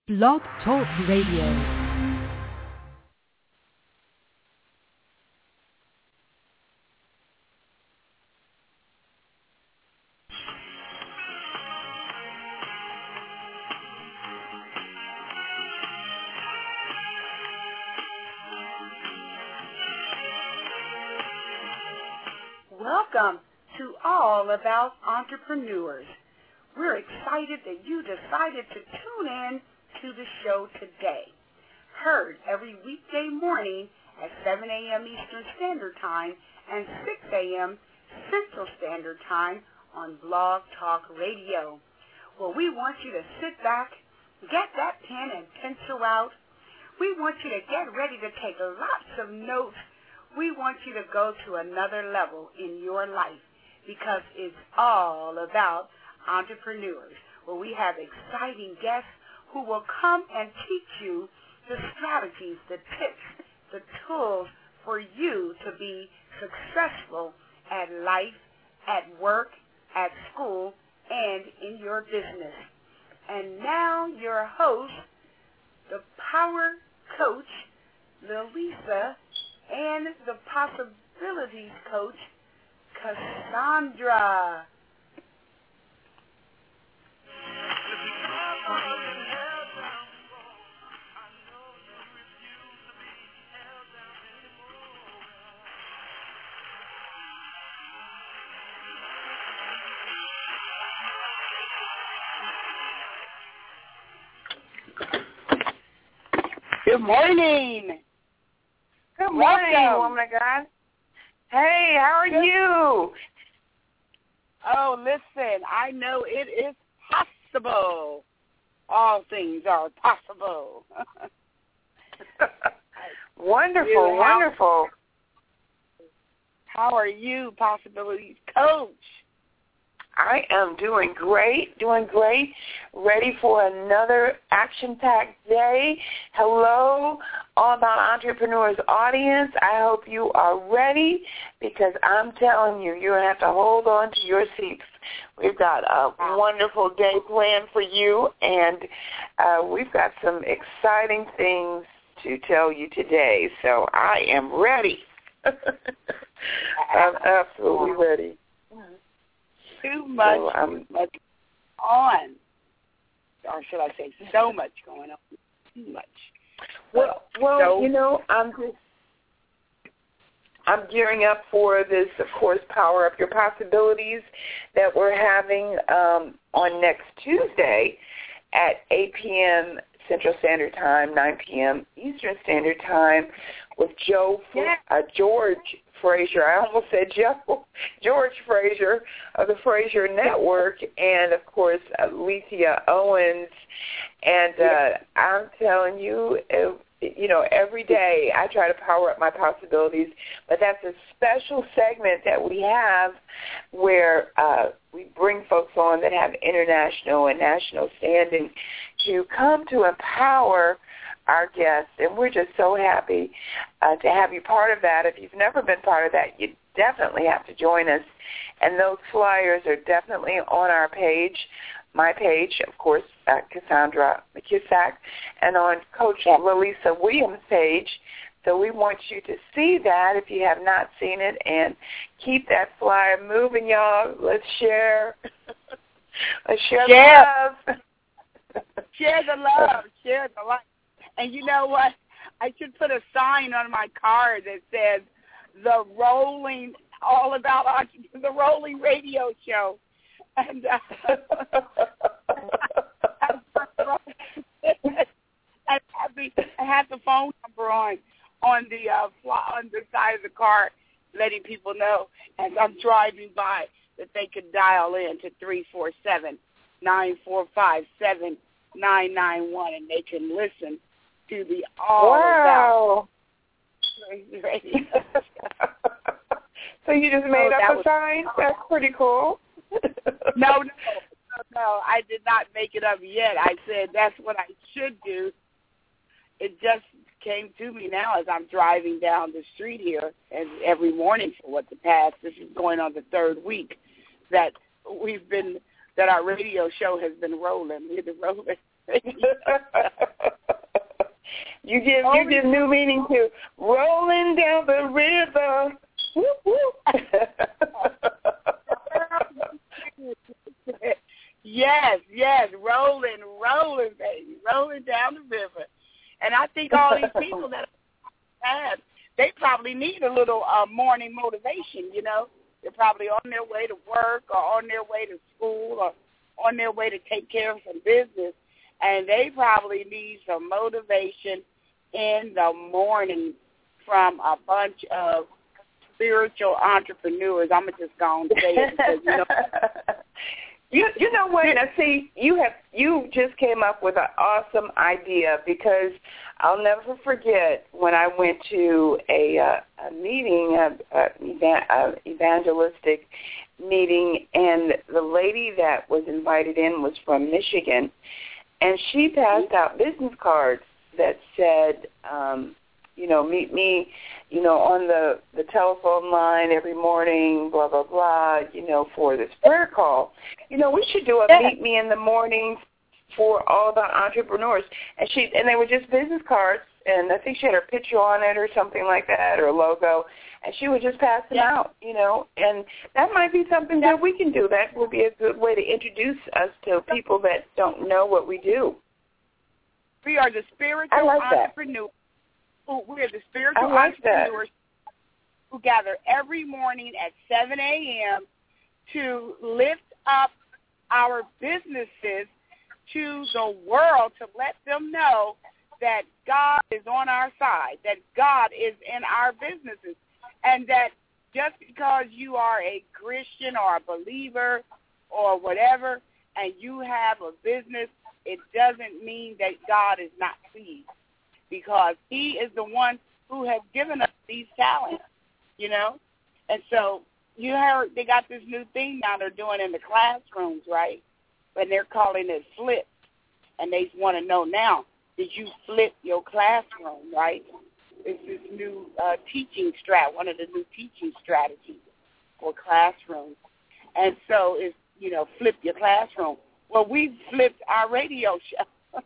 Blog Talk Radio. Welcome to All About Entrepreneurs. We're excited that you decided to tune in to the show today. Heard every weekday morning at 7 a.m. Eastern Standard Time and 6 a.m. Central Standard Time on Blog Talk Radio. Well, we want you to sit back, get that pen and pencil out. We want you to get ready to take lots of notes. We want you to go to another level in your life because it's all about entrepreneurs. Well, we have exciting guests who will come and teach you the strategies, the tips, the tools for you to be successful at life, at work, at school, and in your business. And now your host, the Power Coach, Lalisa, and the Possibilities Coach, Cassandra. Good morning. Good morning, Welcome. woman of God. Hey, how are you? Oh, listen, I know it is possible. All things are possible. Wonderful, wonderful. How are you, Possibilities Coach? I am doing great. Ready for another action-packed day. Hello, All About Entrepreneurs audience. I hope you are ready because I'm telling you, you're going to have to hold on to your seats. We've got a wonderful day planned for you, and we've got some exciting things to tell you today. So I am ready. I'm absolutely ready. Too much on, or should I say so much going on, too much. Well, so, you know, I'm gearing up for this, of course, Power Up Your Possibilities that we're having on next Tuesday at 8 p.m. Central Standard Time, 9 p.m. Eastern Standard Time with George Fraser. I almost said Joe. George Fraser of the Fraser Network, and, of course, Alicia Owens. And I'm telling you, every day I try to power up my possibilities, but that's a special segment that we have where we bring folks on that have international and national standing to come to empower our guests, and we're just so happy to have you part of that. If you've never been part of that, you definitely have to join us, and those flyers are definitely on our page, my page, of course, Cassandra McKissack, and on Coach Lalisa Williams' page. So we want you to see that if you have not seen it, and keep that flyer moving, y'all. Let's share. Let's share the love. Share the love. Share the light. And you know what? I should put a sign on my car that says the Rolling Radio Show. And I have the phone number on the side of the car, letting people know as I'm driving by that they can dial in to 347-945-7991, and they can listen to the All About Radio. So you just made up a sign? That's pretty cool. No, I did not make it up yet. I said that's what I should do. It just came to me now as I'm driving down the street here, and every morning for this is going on the third week that our radio show has been rolling. We've been rolling. You give new meaning to rolling down the river. Whoop, whoop. Yes, rolling, baby, rolling down the river. And I think all these people that have, they probably need a little morning motivation, you know. They're probably on their way to work or on their way to school or on their way to take care of some business, and they probably need some motivation in the morning from a bunch of spiritual entrepreneurs. I'm going to just go and say it because, you know. You know what? Now, see, you just came up with an awesome idea, because I'll never forget when I went to a meeting, an evangelistic meeting, and the lady that was invited in was from Michigan, and she passed out business cards that said, meet me, on the telephone line every morning, blah, blah, blah, for this prayer call. We should do a meet me in the morning for all the entrepreneurs. And they were just business cards, and I think she had her picture on it or something like that, or a logo, and she would just pass them out, and that might be something that we can do. That would be a good way to introduce us to people that don't know what we do. We are the spiritual entrepreneurs. We're the spiritual entrepreneurs who gather every morning at 7 a.m. to lift up our businesses to the world, to let them know that God is on our side, that God is in our businesses, and that just because you are a Christian or a believer or whatever and you have a business, it doesn't mean that God is not pleased, because he is the one who has given us these talents, And so you heard they got this new thing now they're doing in the classrooms, right? And they're calling it flip. And they want to know now, did you flip your classroom, right? It's this new teaching one of the new teaching strategies for classrooms. And so it's, flip your classroom. Well, we flipped our radio show.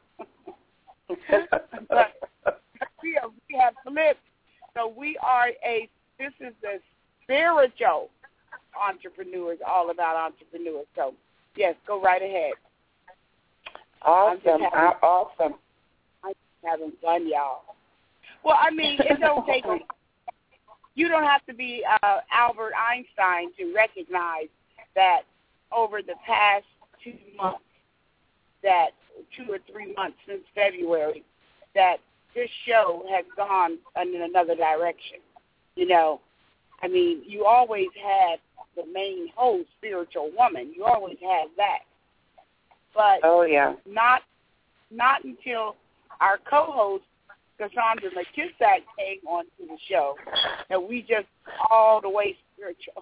But we have flipped. So this is the spiritual entrepreneurs, all about entrepreneurs. So, yes, go right ahead. Awesome. Awesome. I'm having fun, y'all. Well, I mean, it don't take you don't have to be Albert Einstein to recognize that over the past 2 months, that 2 or 3 months since February, that this show has gone in another direction. I mean, you always had the main host, spiritual woman. You always had that. But not until our co-host, Cassandra McKissack, came onto the show that we just all the way spiritual.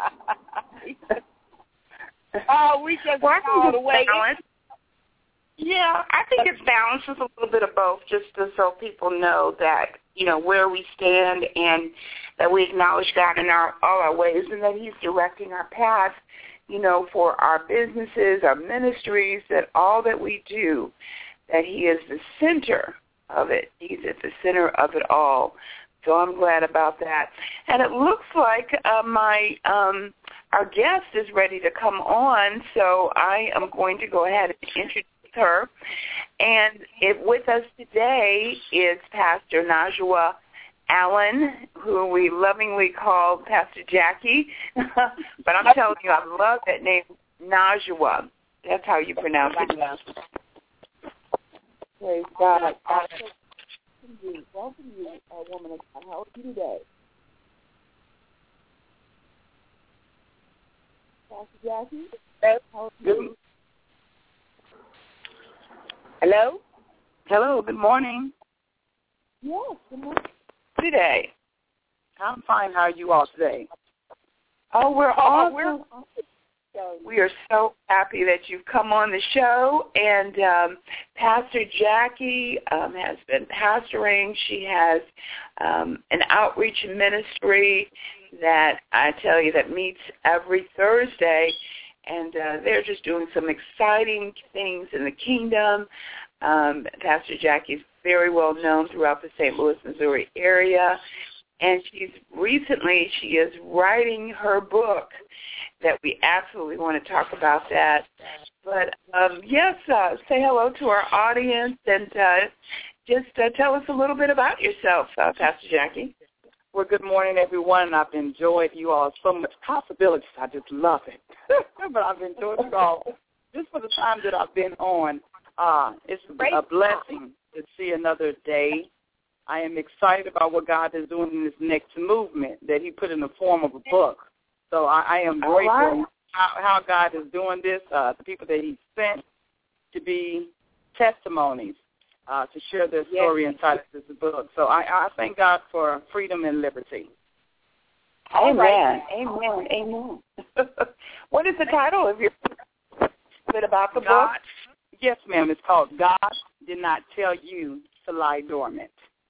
We just all the way. Yeah, I think it's balanced with a little bit of both, just so people know that, where we stand, and that we acknowledge God in all our ways, and that he's directing our path, for our businesses, our ministries, that all that we do, that he is the center of it. He's at the center of it all. So I'm glad about that. And it looks like our guest is ready to come on, so I am going to go ahead and introduce her. And with us today is Pastor Najwa Allen, who we lovingly call Pastor Jackie. But I'm telling you, I love that name, Najwa. That's how you pronounce it. Praise God. Welcome you, woman of God. How are you today? Pastor Jackie? How are you? Hello? Hello, good morning. Yes, good morning. Today. I'm fine. How are you all today? Oh, we're awesome. We are so happy that you've come on the show. And Pastor Jackie has been pastoring. She has an outreach ministry that I tell you that meets every Thursday. And they're just doing some exciting things in the kingdom. Pastor Jackie is very well known throughout the St. Louis, Missouri area, and she is writing her book that we absolutely want to talk about that. But, yes, say hello to our audience and just tell us a little bit about yourself, Pastor Jackie. Well, good morning, everyone, and I've enjoyed you all so much possibilities. I just love it. But I've enjoyed you all just for the time that I've been on. It's a blessing to see another day. I am excited about what God is doing in this next movement that he put in the form of a book. So I am grateful how God is doing this, the people that he sent to be testimonies, to share their story inside of this book. So I thank God for freedom and liberty. Amen. Amen. Amen. What is the title of your book? Is it about the book? Yes, ma'am. It's called God Did Not Tell You to Lie Dormant.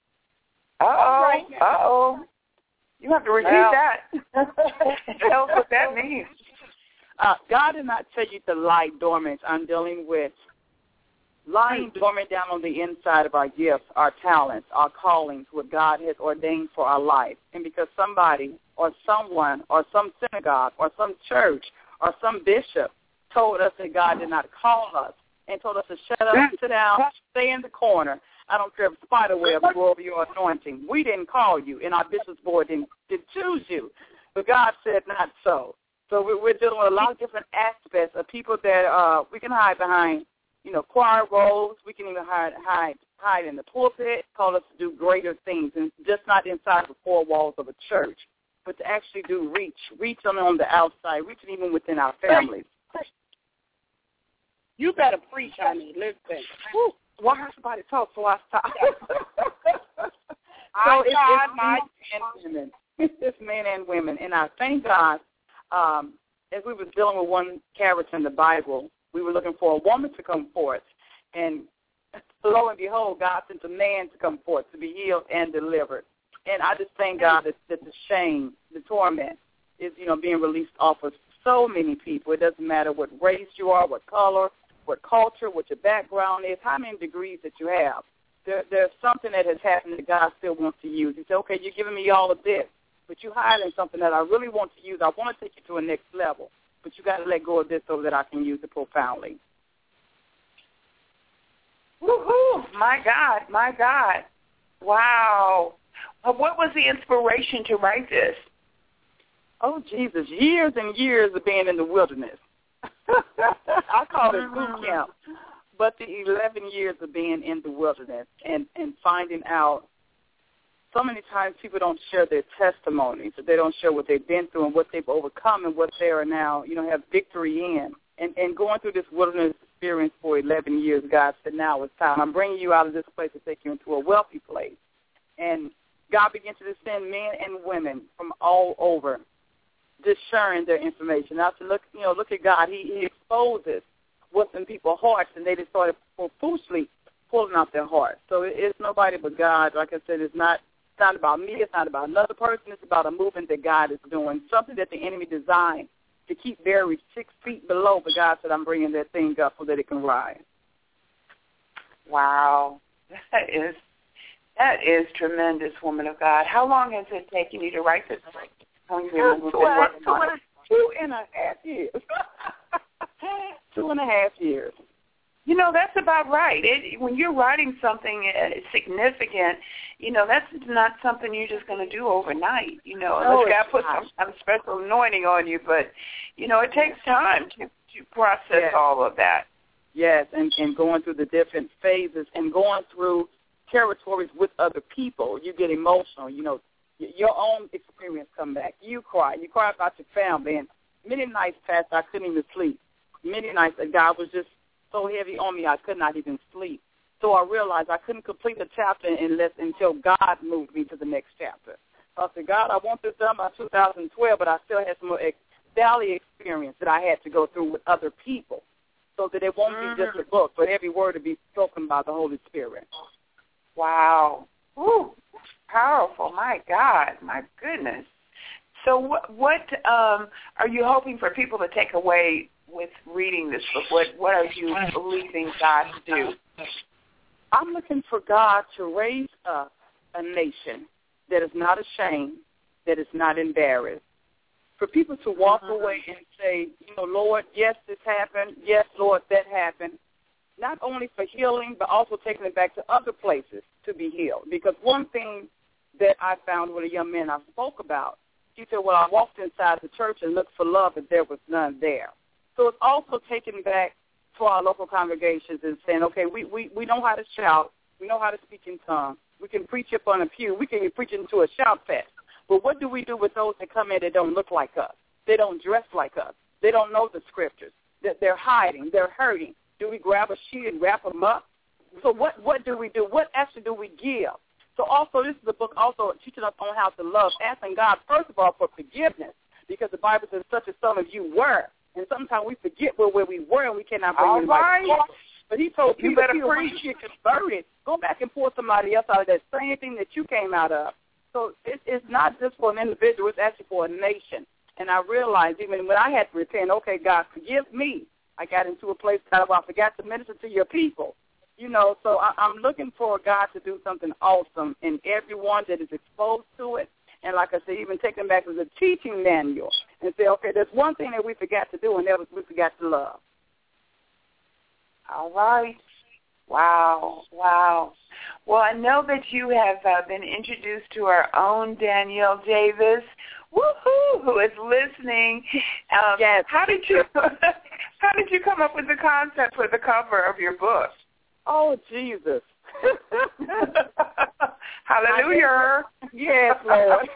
Uh-oh. You have to repeat that. Tell us what that means. God did not tell you to lie dormant. I'm dealing with lying dormant down on the inside of our gifts, our talents, our callings, what God has ordained for our life. And because somebody or someone or some synagogue or some church or some bishop told us that God did not call us and told us to shut up, sit down, stay in the corner, I don't care if spider webs go over your anointing. We didn't call you, and our bishop's board didn't choose you. But God said not so. So we're dealing with a lot of different aspects of people that we can hide behind, choir roles. We can even hide in the pulpit, call us to do greater things, and just not inside the four walls of a church, but to actually do reach on the outside, reaching even within our families. You better preach, honey. Listen. Woo. Why heard somebody talk, so I stopped. It's men and women. And I thank God, as we were dealing with one character in the Bible, we were looking for a woman to come forth. And lo and behold, God sent a man to come forth to be healed and delivered. And I just thank God that the shame, the torment is, being released off of so many people. It doesn't matter what race you are, what color, what culture, what your background is, how many degrees that you have. There's something that has happened that God still wants to use. He said, okay, you're giving me all of this, but you're hiding something that I really want to use. I want to take you to a next level, but you got to let go of this so that I can use it profoundly. Woohoo! My God, my God. Wow. What was the inspiration to write this? Oh, Jesus, years and years of being in the wilderness. I call it boot camp, but the 11 years of being in the wilderness and finding out so many times people don't share their testimonies, or they don't share what they've been through and what they've overcome and what they are now, have victory in. And going through this wilderness experience for 11 years, God said, now it's time. I'm bringing you out of this place to take you into a wealthy place. And God began to send men and women from all over, just sharing their information. I said, look at God. He exposes what's in people's hearts, and they just started foolishly pulling out their hearts. So it's nobody but God. Like I said, it's not about me. It's not about another person. It's about a movement that God is doing, something that the enemy designed to keep buried 6 feet below. But God said, I'm bringing that thing up so that it can rise. Wow. That is tremendous, woman of God. How long has it taken you to write this? 2.5 years. 2.5 years. That's about right. When you're writing something significant, that's not something you're just going to do overnight. Unless God puts some special anointing on you. But, it takes time to process all of that. Yes, and going through the different phases and going through territories with other people. You get emotional, your own experience come back. You cry about your family. And many nights passed, I couldn't even sleep. Many nights that God was just so heavy on me, I could not even sleep. So I realized I couldn't complete the chapter until God moved me to the next chapter. So I said, God, I want this done by 2012, but I still had some more valley experience that I had to go through with other people, so that it won't be just a book, but every word to be spoken by the Holy Spirit. Wow. Ooh, powerful. My God. My goodness. So what are you hoping for people to take away with reading this book? What are you believing God to do? I'm looking for God to raise up a nation that is not ashamed, that is not embarrassed. For people to walk away and say, Lord, yes, this happened. Yes, Lord, that happened. Not only for healing, but also taking it back to other places to be healed. Because one thing that I found with a young man I spoke about, he said, well, I walked inside the church and looked for love, but there was none there. So it's also taking back to our local congregations and saying, okay, we know how to shout. We know how to speak in tongues. We can preach up on a pew. We can preach into a shout fest. But what do we do with those that come in that don't look like us? They don't dress like us. They don't know the scriptures. They're hiding. They're hurting. Do we grab a sheet and wrap them up? So what do we do? What actually do we give? So also this is a book also teaching us on how to love, asking God, first of all, for forgiveness, because the Bible says such as some of you were. And sometimes we forget where we were and we cannot bring anybody forward. But he told Peter, when you get converted, go back and pull somebody else out of that same thing that you came out of. So it's not just for an individual, it's actually for a nation. And I realized even when I had to repent, okay, God, forgive me. I got into a place that I forgot to minister to your people. So I'm looking for God to do something awesome in everyone that is exposed to it. And like I said, even take them back as a teaching manual and say, okay, there's one thing that we forgot to do, and that was we forgot to love. All right. Wow. Well, I know that you have been introduced to our own Danielle Davis, who is listening. Yes. How did you come up with the concept for the cover of your book? Oh, Jesus. Hallelujah. Yes, Lord.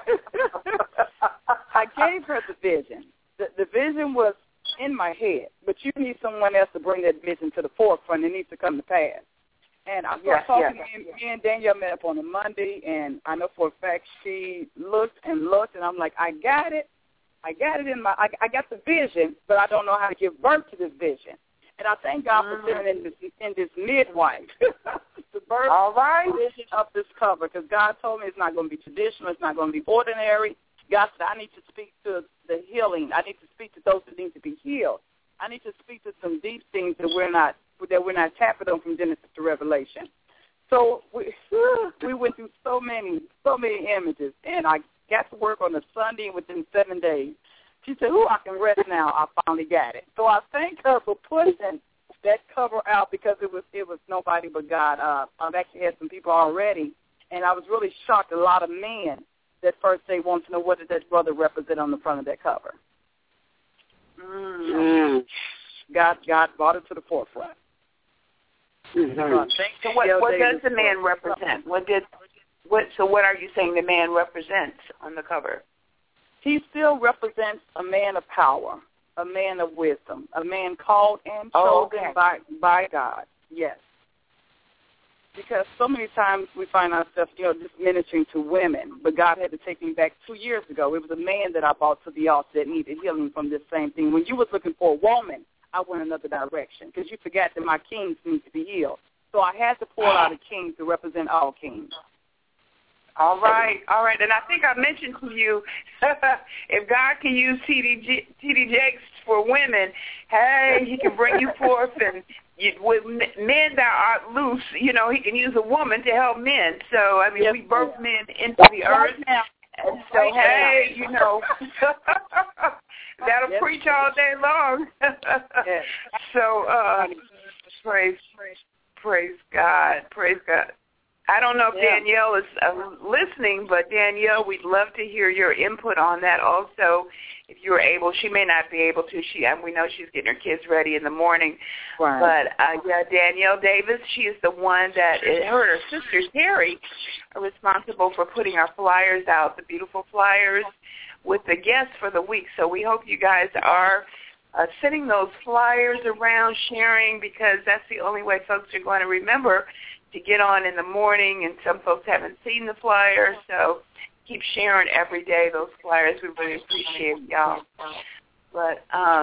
I gave her the vision. The vision was in my head, but you need someone else to bring that vision to the forefront. It needs to come to pass. And I was talking to me and Danielle met up on a Monday, and I know for a fact she looked, and I'm like, I got it. I got the vision, but I don't know how to give birth to this vision. And I thank God for sending in this midwife to birth the vision of this cover, because God told me it's not going to be traditional, it's not going to be ordinary. God said, I need to speak to the healing. I need to speak to those that need to be healed. I need to speak to some deep things that we're not tapping on from Genesis to Revelation. So we went through so many images, and I got to work on a Sunday within 7 days. She said, I can rest now. I finally got it. So I thank her for pushing that cover out, because it was nobody but God. I've actually had some people already, and I was really shocked. A lot of men that first day want to know what did that brother represent on the front of that cover. God brought it to the forefront. So what does the man represent? So what are you saying the man represents on the cover? He still represents a man of power, a man of wisdom, a man called and chosen by God. Yes. Because so many times we find ourselves, just ministering to women, but God had to take me back 2 years ago. It was a man that I brought to the altar that needed healing from this same thing. When you was looking for a woman, I went another direction, because you forgot that my kings need to be healed. So I had to pull out a king to represent all kings. All right. And I think I mentioned to you, if God can use T.D. Jakes for women, hey, he can bring you forth. And with men that are loose, he can use a woman to help men. So, we birth men into the earth. And so, hey, that'll preach all day long. So, praise God. I don't know if Danielle is listening, but Danielle, we'd love to hear your input on that also. If you were able, she may not be able to. We know she's getting her kids ready in the morning. Right. But Danielle Davis, she is the one that her and her sister Terry are responsible for putting our flyers out, the beautiful flyers with the guests for the week. So we hope you guys are sending those flyers around, sharing, because that's the only way folks are going to remember to get on in the morning, and some folks haven't seen the flyers, so keep sharing every day those flyers. We really appreciate y'all. But,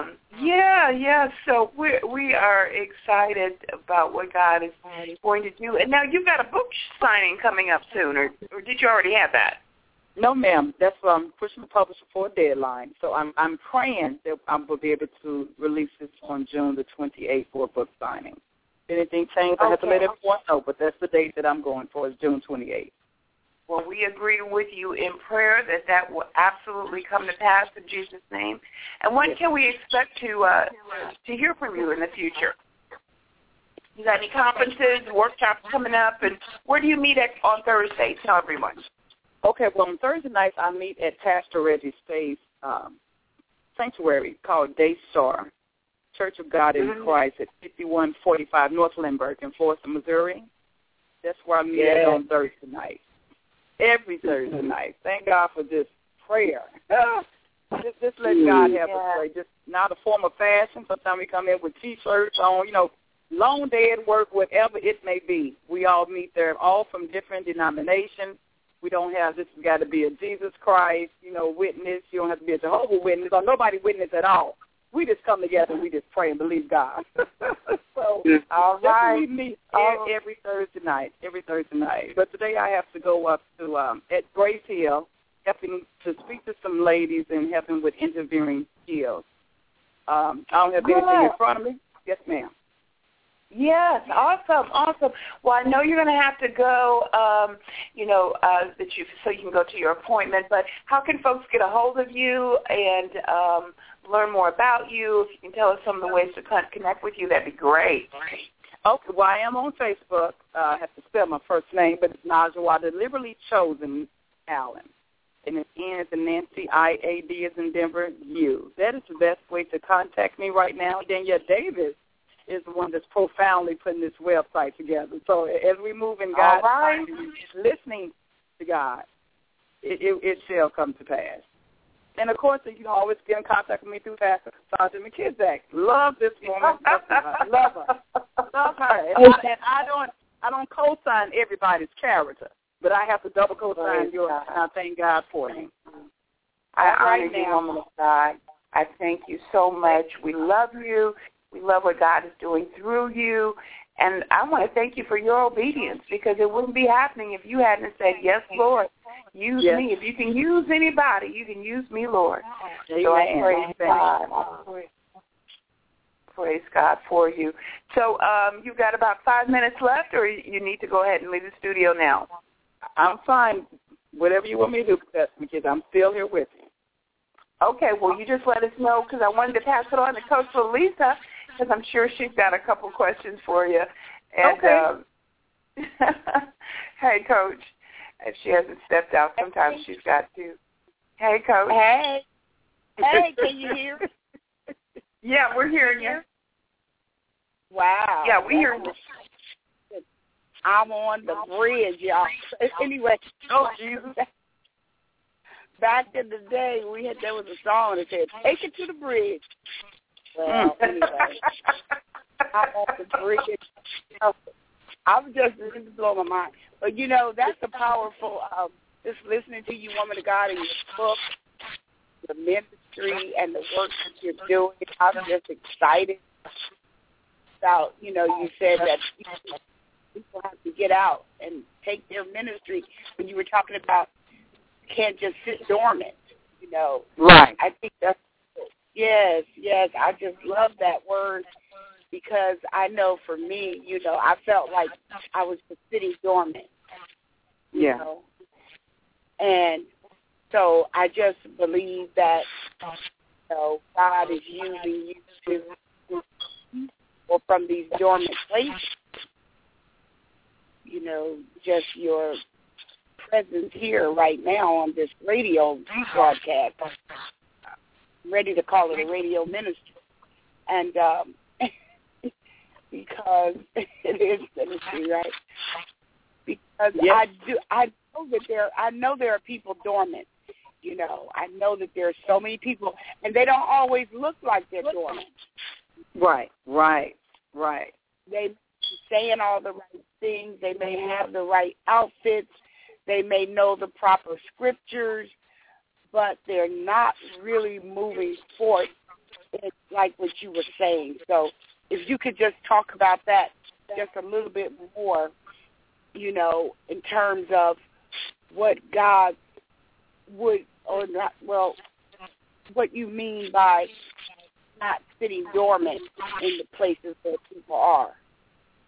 so we are excited about what God is going to do. And now you've got a book signing coming up soon, or did you already have that? No, ma'am. That's why I'm pushing the publisher for a deadline. So I'm praying that I will be able to release this on June the 28th for a book signing. If anything changes, I have to let everyone know, but that's the date that I'm going for, is June 28th. Well, we agree with you in prayer that will absolutely come to pass in Jesus' name. And when can we expect to hear from you in the future? You got any conferences, workshops coming up, and where do you meet on Thursday? Tell everyone. Okay, well, on Thursday nights I meet at Pastor Reggie Space sanctuary called Daystar Church of God in Christ at 5145 North Lindbergh in Florissant, Missouri. That's where I meet at on Thursday night. Every Thursday night. Thank God for this prayer. Just let God have us pray. Just not a form of fashion. Sometimes we come in with T-shirts on, long day at work, whatever it may be. We all meet there, all from different denominations. We don't have, this has got to be a Jesus Christ, witness. You don't have to be a Jehovah's Witness or nobody witness at all. We just come together and we just pray and believe God. So, all right. We meet every Thursday night. But today I have to go up to at Grace Hill, helping to speak to some ladies and helping with interviewing skills. I don't have anything in front of me. Yes, ma'am. Yes, awesome. Well, I know you're going to have to go, so you can go to your appointment. But how can folks get a hold of you and learn more about you? If you can tell us some of the ways to connect with you, that'd be great. Okay, well, I am on Facebook. I have to spell my first name, but it's Najwa Deliberately Chosen Allen. And it's N as in Nancy, I-A-D as in Denver, U. That is the best way to contact me right now. Danielle Davis is the one that's profoundly putting this website together. So as we move in God, listening to God, it shall come to pass. And, of course, you can always get in contact with me through Pastor Sandra McKizak. Love this woman. Love her. Love her. And I don't co-sign everybody's character, but I have to double co-sign yours, and I thank God for you. I honor you, woman of God. I thank you so much. We love you. We love what God is doing through you. And I want to thank you for your obedience, because it wouldn't be happening if you hadn't said, yes, Lord, use me. If you can use anybody, you can use me, Lord. Amen. So I praise God. Praise God for you. So you've got about 5 minutes left, or you need to go ahead and leave the studio now? I'm fine. Whatever you want me to do, Pastor McKizak, I'm still here with you. Okay, well, you just let us know, because I wanted to pass it on to Coach Lisa, because I'm sure she's got a couple questions for you. And, okay. Hey, Coach. If she hasn't stepped out, sometimes she's got to. Hey, Coach. Hey. Hey, can you hear? Yeah, we're hearing you. Wow. Yeah, we hear you. I'm on the bridge, y'all. Anyway. Oh, Jesus. Back in the day, there was a song that said, "Take it to the bridge." Well, anyway, I'm on the bridge. I'm just really blowing my mind. But, that's the powerful, just listening to you, woman of God, in your book, the ministry, and the work that you're doing. I'm just excited about, you said that people have to get out and take their ministry. When you were talking about can't just sit dormant, Right. I think that's, yes, I just love that word, because I know for me, I felt like I was just sitting dormant, you know. And so I just believe that, God is using you or from these dormant places, just your presence here right now on this radio broadcast. I'm ready to call it a radio ministry. And because it is ministry, right? Because I know there are people dormant. I know that there are so many people, and they don't always look like they're dormant. Right. They be saying all the right things. They may have the right outfits. They may know the proper scriptures, but they're not really moving forth. It's like what you were saying. So if you could just talk about that just a little bit more, in terms of what God would or not, what you mean by not sitting dormant in the places where people are.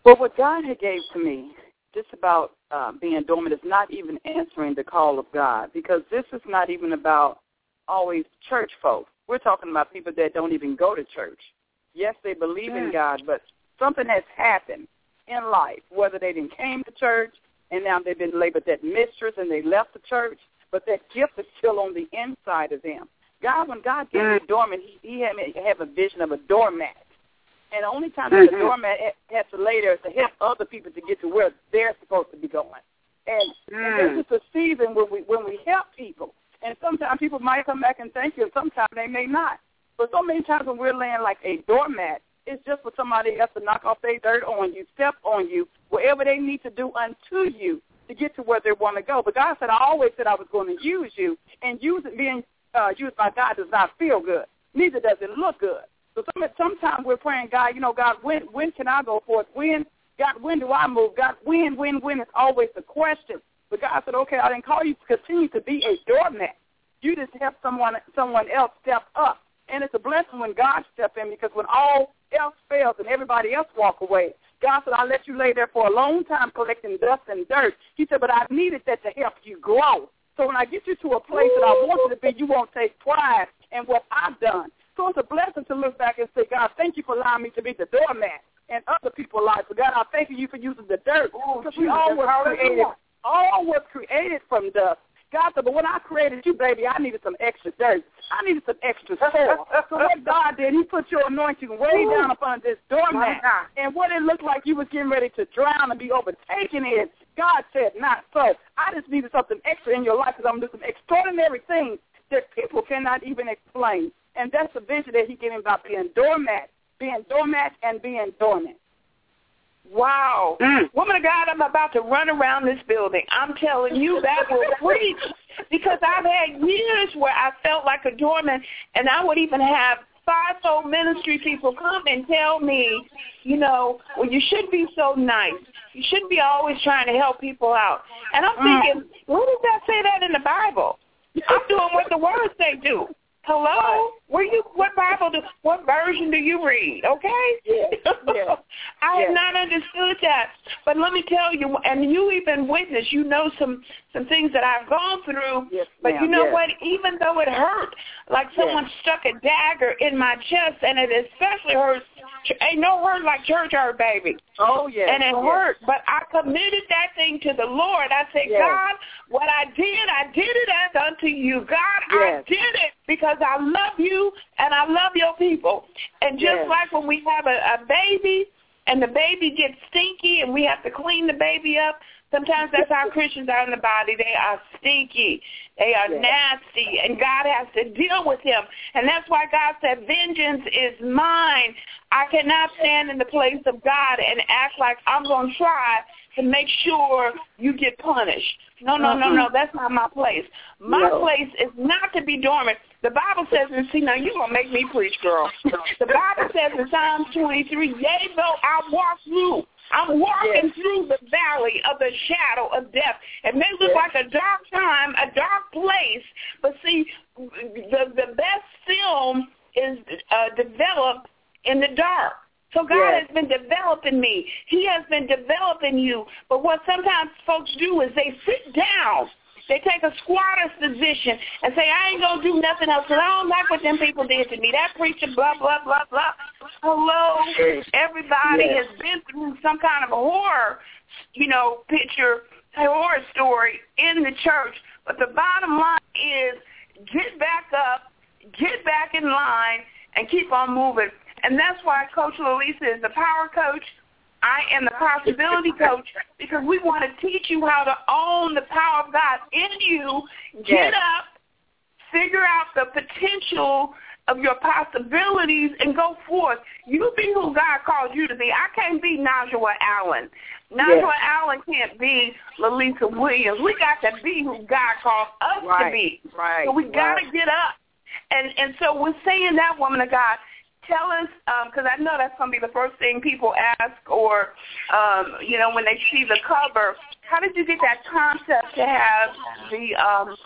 But what God had gave to me just about being dormant is not even answering the call of God, because this is not even about always church folks. We're talking about people that don't even go to church. Yes, they believe in God, but something has happened in life, whether they didn't came to church and now they've been labeled that mistress and they left the church, but that gift is still on the inside of them. When God gave me dormant, he had me have a vision of a doormat. And the only time that a doormat has to lay there is to help other people to get to where they're supposed to be going. And this is a season when we help people. And sometimes people might come back and thank you, and sometimes they may not. But so many times when we're laying like a doormat, it's just for somebody else to knock off their dirt on you, step on you, wherever they need to do unto you to get to where they want to go. But God said, I always said I was going to use you, and being used by God does not feel good. Neither does it look good. So sometimes we're praying, God, God, when can I go forth? God, when do I move? God, when is always the question. But God said, okay, I didn't call you to continue to be a doormat. You just help someone else step up. And it's a blessing when God steps in, because when all else fails and everybody else walk away, God said, I'll let you lay there for a long time collecting dust and dirt. He said, but I needed that to help you grow. So when I get you to a place that I want you to be, you won't take pride in what I've done. So it's a blessing to look back and say, God, thank you for allowing me to be the doormat in other people's lives. So God, I thank you for using the dirt, because we all was created from dust. God said, but when I created you, baby, I needed some extra dirt. I needed some extra soil. So what God did, he put your anointing way down upon this doormat. And what it looked like you was getting ready to drown and be overtaken in, God said, not so. I just needed something extra in your life, because I'm going to do some extraordinary things that people cannot even explain. And that's the vision that he gave me about being doormat and being dormant. Wow. Woman of God, I'm about to run around this building. I'm telling you, that will preach. Because I've had years where I felt like a dormant, and I would even have fivefold ministry people come and tell me, well, you shouldn't be so nice. You shouldn't be always trying to help people out. And I'm thinking, where does that say that in the Bible? I'm doing what the words say do. Hello? What version do you read? Okay? Yes. I have not understood that. But let me tell you, and you even witnessed, some things that I've gone through. Yes, but you know what? Even though it hurt, like someone stuck a dagger in my chest, and it especially hurts. Ain't no hurt like church hurt, baby. Oh, yes. And it hurt. But I committed that thing to the Lord. I said, God, what I did it as unto you. God, I did it because I love you and I love your people. And just like when we have a baby and the baby gets stinky and we have to clean the baby up, sometimes that's how Christians are in the body. They are stinky. They are nasty, and God has to deal with them. And that's why God said, vengeance is mine. I cannot stand in the place of God and act like I'm going to try to make sure you get punished. No, that's not my place. My place is not to be dormant. The Bible says, and see, now you're going to make me preach, girl. The Bible says in Psalms 23, yea, though I walk through. I'm walking through the valley of the shadow of death. It may look like a dark time, a dark place, but see, the best film is developed in the dark. So God has been developing me. He has been developing you. But what sometimes folks do is they sit down. They take a squatter's position and say, I ain't going to do nothing else because I don't like what them people did to me. That preacher, blah, blah, blah, blah. Hello? Everybody has been through some kind of a horror, picture, a horror story in the church. But the bottom line is get back up, get back in line, and keep on moving. And that's why Coach Lalisa is the power coach. I am the possibility coach, because we want to teach you how to own the power of God in you. Get up, figure out the potential of your possibilities, and go forth. You be who God called you to be. I can't be Najwa Allen. Najwa Allen can't be Lalisa Williams. We got to be who God called us to be. So we got to get up. And so we're saying that, woman of God, tell us, because I know that's going to be the first thing people ask, or, when they see the cover, how did you get that concept to have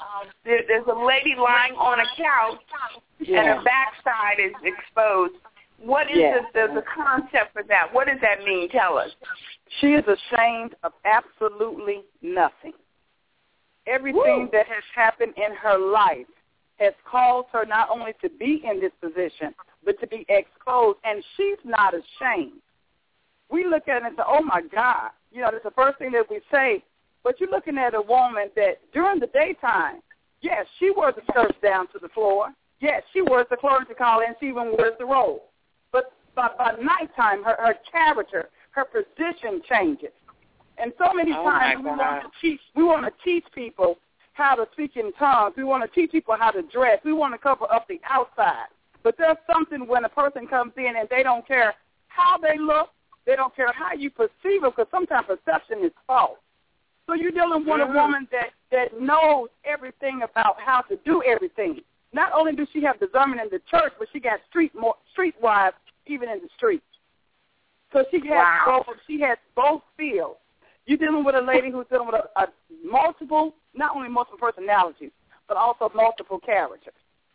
there's a lady lying on a couch and her backside is exposed? What is the concept for that? What does that mean? Tell us. She is ashamed of absolutely nothing. Everything that has happened in her life has caused her not only to be in this position, but to be exposed, and she's not ashamed. We look at it and say, oh, my God. That's the first thing that we say. But you're looking at a woman that during the daytime, yes, she wears the skirts down to the floor. Yes, she wears the clergy collar, and she even wears the robe. But by nighttime, her character, her position changes. And so many times we want to teach people how to speak in tongues. We want to teach people how to dress. We want to cover up the outside. But there's something when a person comes in and they don't care how they look. They don't care how you perceive them, because sometimes perception is false. So you're dealing with a woman that knows everything about how to do everything. Not only does she have discernment in the church, but she got streetwise even in the streets. So she has both fields. You're dealing with a lady who's dealing with a not only multiple personalities, but also multiple characters.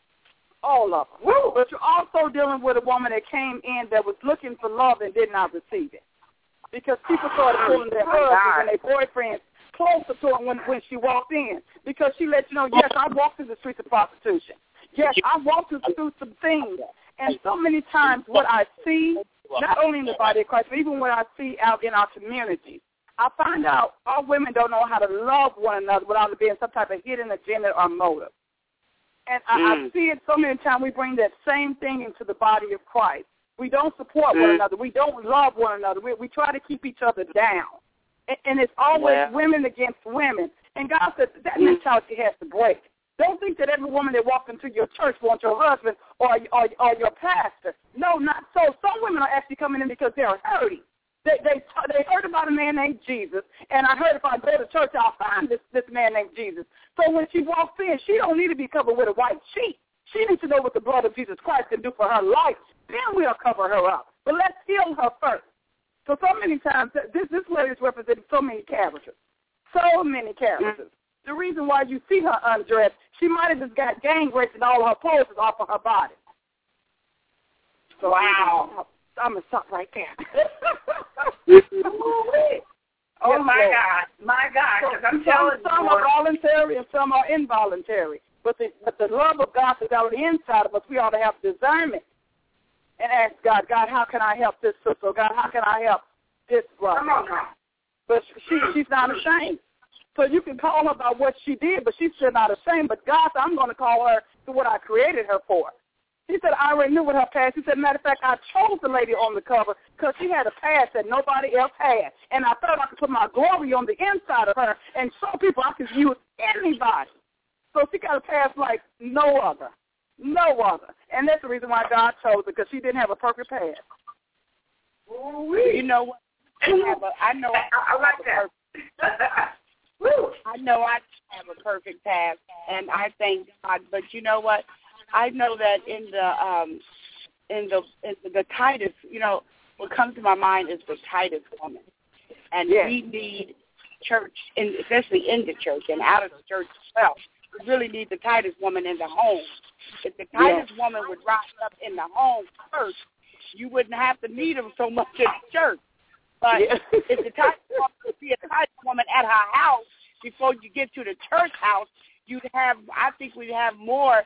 All of them. Woo! But you're also dealing with a woman that came in that was looking for love and did not receive it. Because people started pulling their husbands and their boyfriends closer to her when she walked in. Because she let you know, yes, I walked through the streets of prostitution. Yes, I walked through some things. And so many times what I see, not only in the body of Christ, but even what I see out in our community, I find out our women don't know how to love one another without it being some type of hidden agenda or motive. And I see it so many times we bring that same thing into the body of Christ. We don't support one another. We don't love one another. We try to keep each other down. And it's always women against women. And God said that mentality has to break. Don't think that every woman that walks into your church wants your husband or your pastor. No, not so. Some women are actually coming in because they're hurting. They heard about a man named Jesus, and I heard if I go to church, I'll find this man named Jesus. So when she walks in, she don't need to be covered with a white sheet. She needs to know what the blood of Jesus Christ can do for her life. Then we'll cover her up. But let's heal her first. So many times, this lady is representing so many characters. So many characters. The reason why you see her undressed, she might have just got gang raped and all of her clothes is off of her body. So I'm going to stop right there. Oh, my God, because I'm telling you. Some are voluntary and some are involuntary. But the love of God is on the inside of us. We ought to have discernment and ask God, how can I help this sister? God, how can I help this brother? Come on, God. But she's not ashamed. So you can call her about what she did, but she's still not ashamed. But God said, I'm going to call her to what I created her for. He said, I already knew what her past. He said, matter of fact, I chose the lady on the cover because she had a past that nobody else had. And I thought I could put my glory on the inside of her and show people I could use anybody. So she got a past like no other. No other. And that's the reason why God chose her, because she didn't have a perfect past. You know what? I know I like that. I know I have a perfect past, and I thank God. But you know what? I know that in the Titus, what comes to my mind is the Titus woman, and we need church, and especially in the church and out of the church as well. We really need the Titus woman in the home. If the Titus woman would rise up in the home first, you wouldn't have to need them so much in the church. But if the Titus woman would be a Titus woman at her house before you get to the church house, I think we'd have more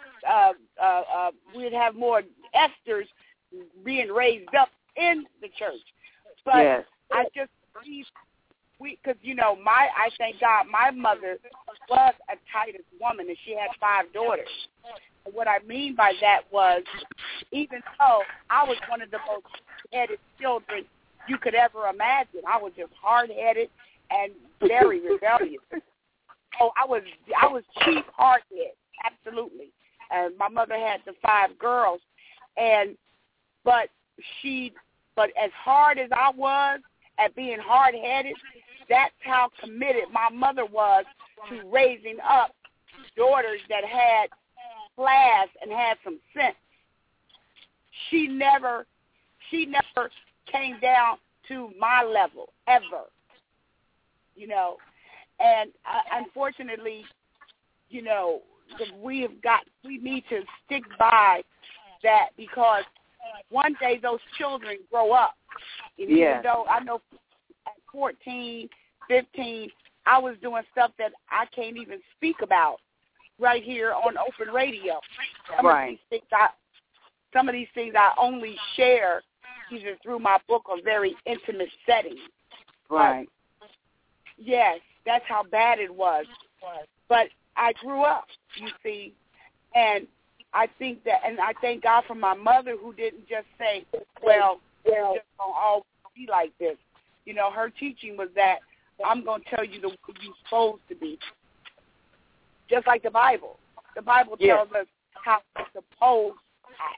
Esthers being raised up in the church. But I just believe because I thank God my mother was a Titus woman and she had 5 daughters. And what I mean by that was, even though I was one of the most headed children you could ever imagine, I was just hard-headed and very rebellious. Oh, I was cheap, hard-headed, absolutely. And my mother had the 5 girls, but as hard as I was at being hard-headed, that's how committed my mother was to raising up daughters that had class and had some sense. She never came down to my level ever, And unfortunately, we need to stick by that, because one day those children grow up. And even though I know at 14, 15, I was doing stuff that I can't even speak about right here on open radio. Some of these things I only share either through my book or very intimate settings. Right. Yes, that's how bad it was. But I grew up, you see, and I think that, and I thank God for my mother who didn't just say, well, just don't always be like this. You know, her teaching was that I'm going to tell you the way you're supposed to be. Just like the Bible. The Bible tells us how we're supposed to act.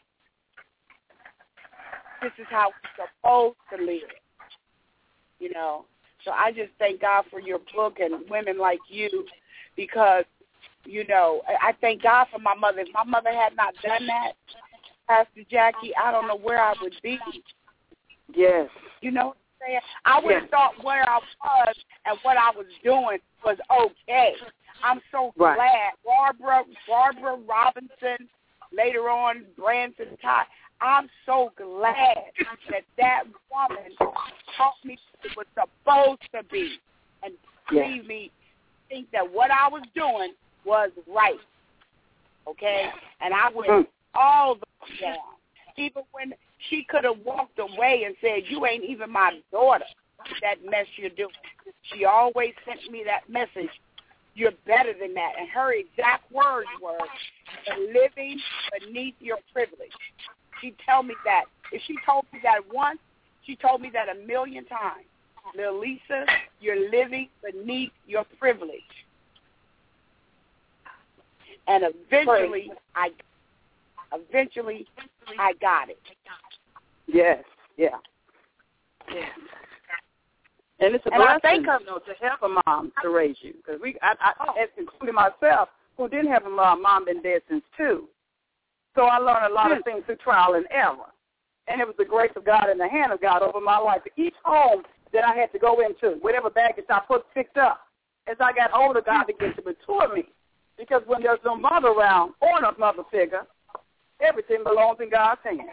This is how we're supposed to live. You know, so I just thank God for your book and women like you because, you know, I thank God for my mother. If my mother had not done that, Pastor Jackie, I don't know where I would be. Yes. You know what I'm saying? I would have thought where I was and what I was doing was okay. I'm so glad. Barbara Robinson, later on Branson Todd, I'm so glad that woman taught me what it was supposed to be and made me think that what I was doing was right. Okay? And I went all the way down. Even when she could have walked away and said, you ain't even my daughter, that mess you're doing. She always sent me that message. You're better than that. And her exact words were, living beneath your privilege. She told me that. If she told me that once, she told me that 1,000,000 times. Little Lisa, you're living beneath your privilege. And eventually, I got it. Yes, yeah. Yes. And it's a blessing, to have a mom to raise you. Because including myself, who didn't have a mom been dead since 2. So I learned a lot of things through trial and error. And it was the grace of God and the hand of God over my life. Each home that I had to go into, whatever baggage I picked up, as I got older, God began to mature me. Because when there's no mother around or no mother figure, everything belongs in God's hands.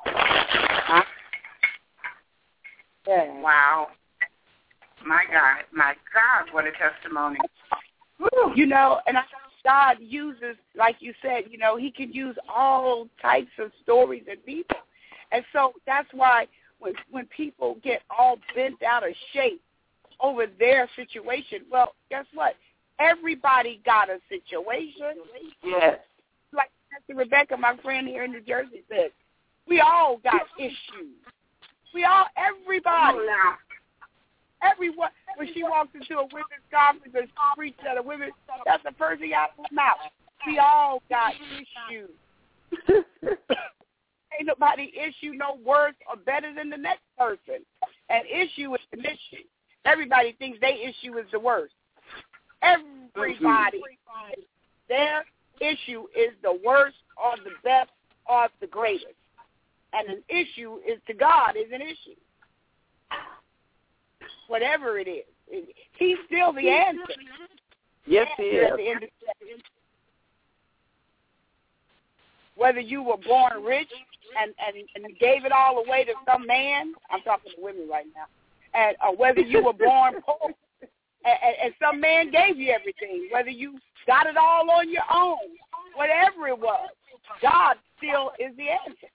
Wow. My God, what a testimony. You know, and God uses, like you said, you know, he can use all types of stories and people. And so that's why when people get all bent out of shape over their situation, well, guess what? Everybody got a situation. Yes. Like Pastor Rebecca, my friend here in New Jersey, said, we all got issues. Everybody. Everyone, when she walks into a women's conference or preaches at a women's, that's the first thing out of her mouth. We all got issues. Ain't nobody issue no worse or better than the next person. An issue is an issue. Everybody thinks their issue is the worst. Everybody, their issue is the worst or the best or the greatest. And an issue is to God is an issue. Whatever it is. He's still the answer. Yes, he is. Whether you were born rich and gave it all away to some man, I'm talking to women right now, or whether you were born poor and some man gave you everything, whether you got it all on your own, whatever it was, God still is the answer.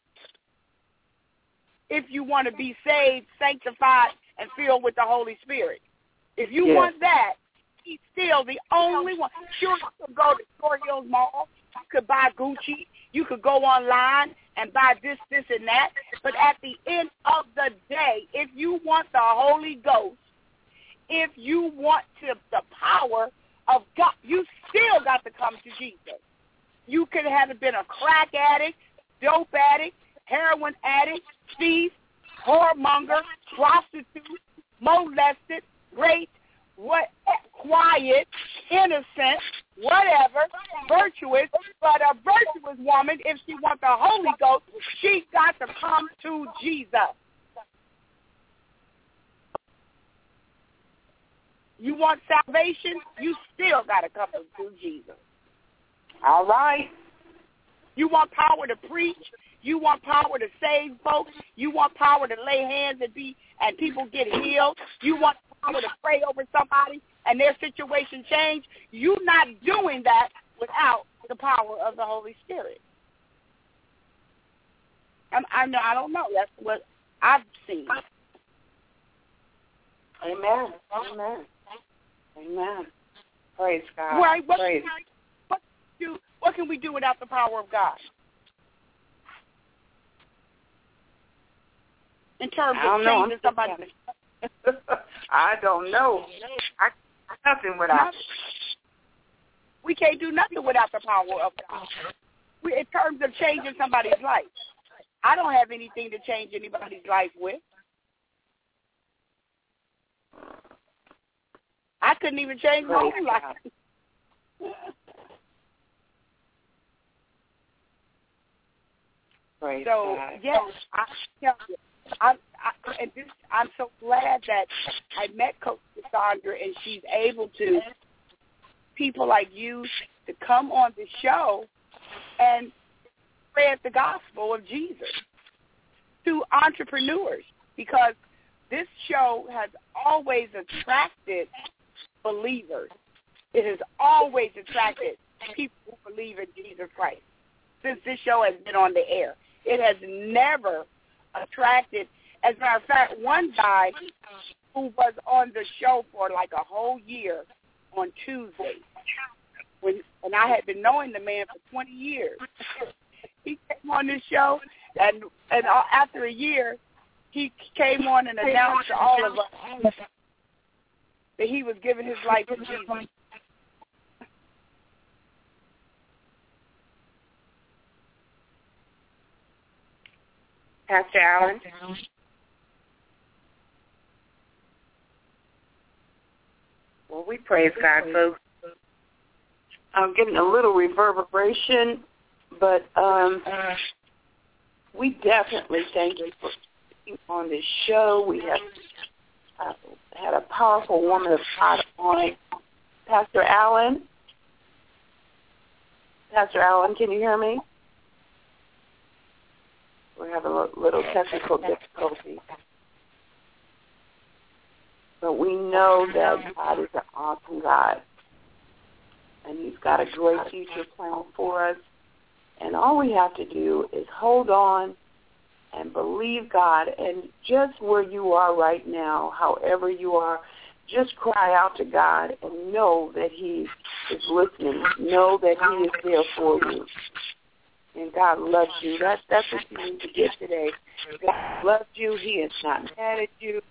If you want to be saved, sanctified, and filled with the Holy Spirit. If you want that, he's still the only one. Sure, you could go to Shore Hills Mall. You could buy Gucci. You could go online and buy this, and that. But at the end of the day, if you want the Holy Ghost, if you want the power of God, you still got to come to Jesus. You could have been a crack addict, dope addict, heroin addict, thief, whoremonger, prostitute, molested, raped, quiet, innocent, whatever, virtuous. But a virtuous woman, if she wants the Holy Ghost, she got to come to Jesus. You want salvation? You still got to come to Jesus. All right. You want power to preach. You want power to save folks. You want power to lay hands and people get healed. You want power to pray over somebody and their situation change. You're not doing that without the power of the Holy Spirit. I don't know. That's what I've seen. Amen. Amen. Amen. Praise God. Right. What can we do without the power of God? In terms of changing somebody. I don't know. Nothing without it. We can't do nothing without the power of God. In terms of changing somebody's life. I don't have anything to change anybody's life with. I couldn't even change my own life. Praise so, God. yes, I tell you, I'm so glad that I met Coach Cassandra and she's able to, people like you, to come on the show and spread the gospel of Jesus to entrepreneurs, because this show has always attracted believers. It has always attracted people who believe in Jesus Christ since this show has been on the air. It has never attracted, as a matter of fact, one guy who was on the show for like a whole year on Tuesday, and I had been knowing the man for 20 years. He came on this show, and after a year, he came on and announced to all of us that he was giving his life to Jesus. Pastor Allen? Well, we praise God, folks. I'm getting a little reverberation, but we definitely thank you for being on this show. We have had a powerful woman of God on. Pastor Allen? Pastor Allen, can you hear me? We're having a little technical difficulty. But we know that God is an awesome God. And he's got a great future plan for us. And all we have to do is hold on and believe God. And just where you are right now, however you are, just cry out to God and know that he is listening. Know that he is there for you. And God loves you. That's what you need to get today. God loves you. He is not mad at you.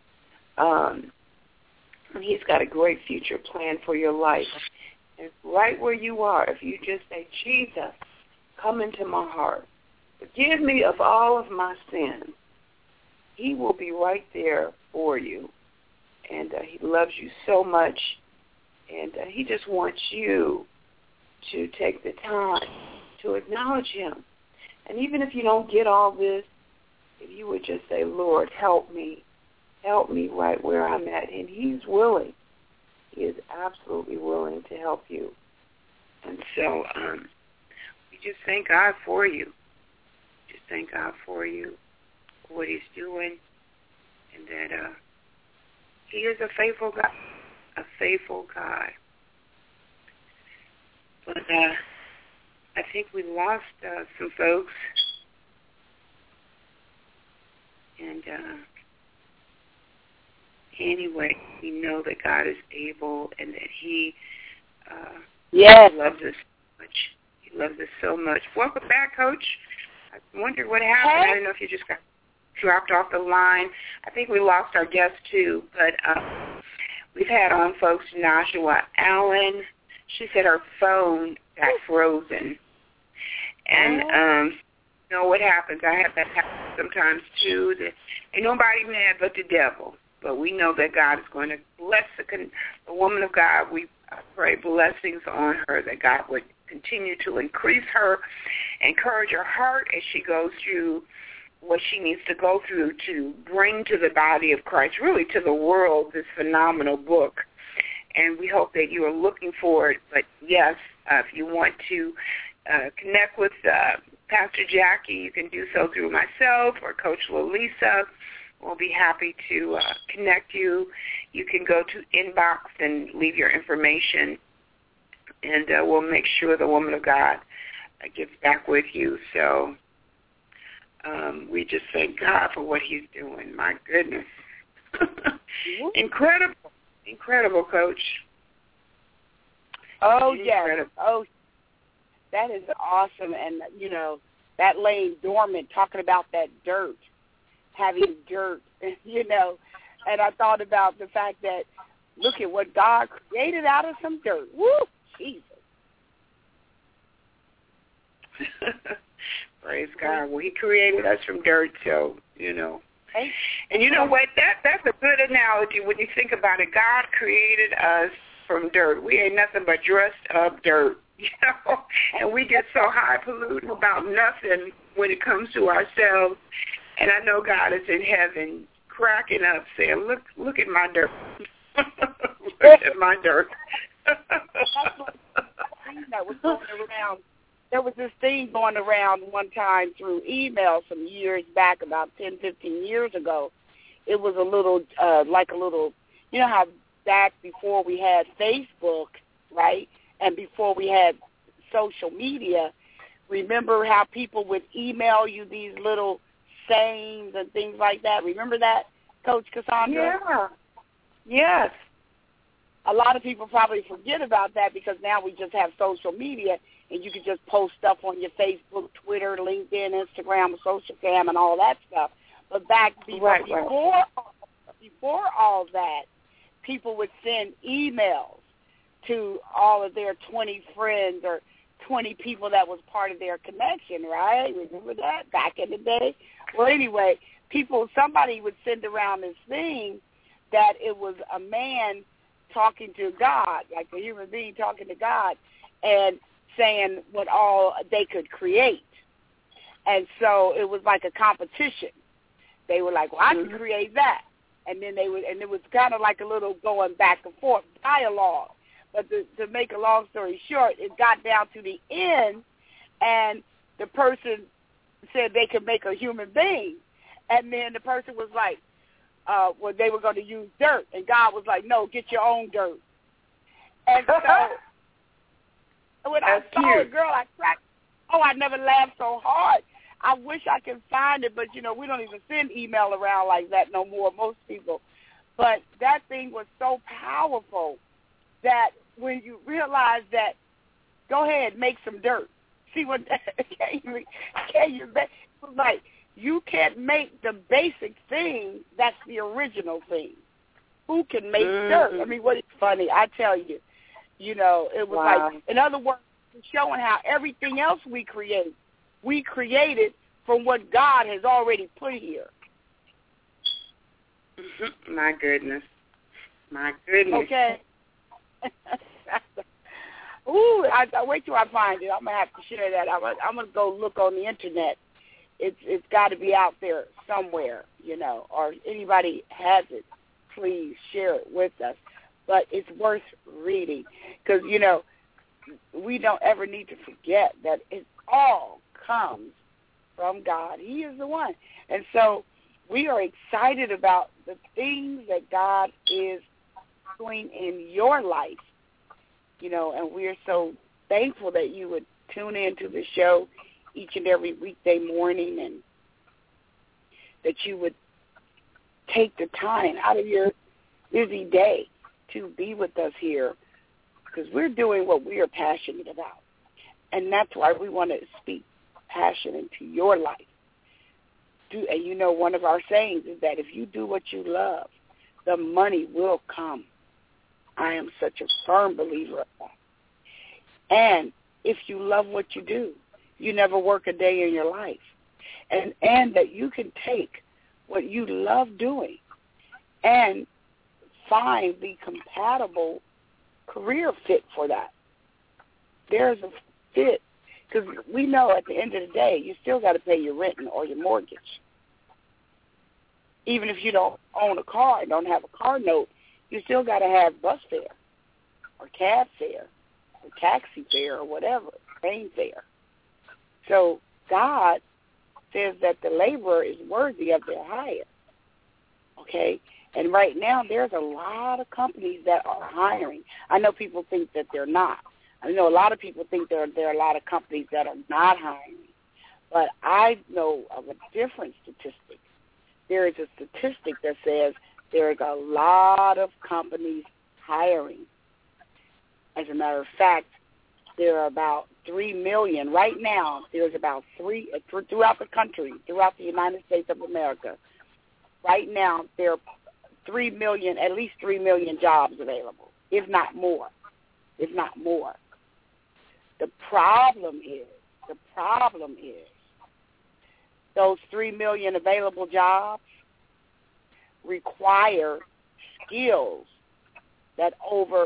He's got a great future plan for your life. And right where you are, if you just say, Jesus, come into my heart. Forgive me of all of my sins. He will be right there for you. And he loves you so much. And he just wants you to take the time to acknowledge him. And even if you don't get all this, if you would just say, Lord, help me right where I'm at. And he's willing. He is absolutely willing to help you. And so we just thank God for you. Just thank God for you, for what he's doing, and that he is a faithful God. A faithful God. But I think we lost some folks. And anyway, we know that God is able and that he loves us so much. He loves us so much. Welcome back, Coach. I wondered what happened. I didn't know if you just got dropped off the line. I think we lost our guest, too. But we've had on folks, Najwa Allen. She said her phone got frozen. And you know what happens. I have that happen sometimes, too. That ain't nobody mad but the devil. But we know that God is going to bless the woman of God. We pray blessings on her, that God would continue to increase her, encourage her heart as she goes through what she needs to go through to bring to the body of Christ, really to the world, this phenomenal book. And we hope that you are looking for it. But, yes, if you want to connect with Pastor Jackie, you can do so through myself or Coach Lalisa. We'll be happy to connect you. You can go to inbox and leave your information, and we'll make sure the woman of God gets back with you. So we just thank God for what he's doing. My goodness. Incredible, Coach. Oh, yes. Oh, that is awesome. And, that laying dormant, talking about that dirt, having dirt, and I thought about the fact that, look at what God created out of some dirt. Woo, Jesus. Praise God. Well, he created us from dirt, so, And you know what? That's a good analogy when you think about it. God created us from dirt. We ain't nothing but dressed up dirt, and we get so highfalutin about nothing when it comes to ourselves. And I know God is in heaven cracking up saying, look at my dirt. Look at my dirt. That was going around. There was this thing going around one time through email some years back, about 10, 15 years ago. It was a little, how back before we had Facebook, right, and before we had social media, remember how people would email you these little sayings and things like that? Remember that, Coach Cassandra? Yeah. Yes. A lot of people probably forget about that because now we just have social media, and you can just post stuff on your Facebook, Twitter, LinkedIn, Instagram, social cam, and all that stuff. But back before all that, people would send emails to all of their 20 friends or 20 people that was part of their connection, right? Remember that back in the day? Well, anyway, somebody would send around this thing that it was a man talking to God, like a human being talking to God, and saying what all they could create. And so it was like a competition. They were like, well, I can create that. And then and it was kind of like a little going back and forth dialogue. But to make a long story short, it got down to the end, and the person said they could make a human being. And then the person was like, well, they were going to use dirt. And God was like, no, get your own dirt. And so when I saw it, girl, I cracked. Oh, I never laughed so hard. I wish I could find it, but, we don't even send email around like that no more, most people. But that thing was so powerful that when you realize that, go ahead, make some dirt. See what, can you make, like, you can't make the basic thing that's the original thing. Who can make dirt? I mean, what is funny? I tell you, it was like, in other words, showing how everything else we created from what God has already put here. My goodness. Okay. Ooh, I wait till I find it. I'm going to have to share that. I'm going to go look on the Internet. It's got to be out there somewhere, or anybody has it, please share it with us. But it's worth reading because, we don't ever need to forget that it all comes from God. He is the one. And so we are excited about the things that God is doing in your life, and we are so thankful that you would tune into the show each and every weekday morning and that you would take the time out of your busy day to be with us here because we're doing what we are passionate about. And that's why we want to speak passion into your life. And one of our sayings is that if you do what you love, the money will come. I am such a firm believer of that. And if you love what you do, you never work a day in your life. And that you can take what you love doing and find the compatible career fit for that. There's a fit because we know at the end of the day, you still got to pay your rent or your mortgage. Even if you don't own a car and don't have a car note, you still got to have bus fare or cab fare or taxi fare or whatever, train fare. So God says that the laborer is worthy of their hire. Okay? And right now there's a lot of companies that are hiring. I know people think that they're not. I know a lot of people think there are a lot of companies that are not hiring. But I know of a different statistic. There is a statistic that says there is a lot of companies hiring. As a matter of fact, there are about 3 million. Right now, there's about throughout the country, throughout the United States of America. Right now, there are 3 million, at least 3 million jobs available, if not more. The problem is those 3 million available jobs require skills that over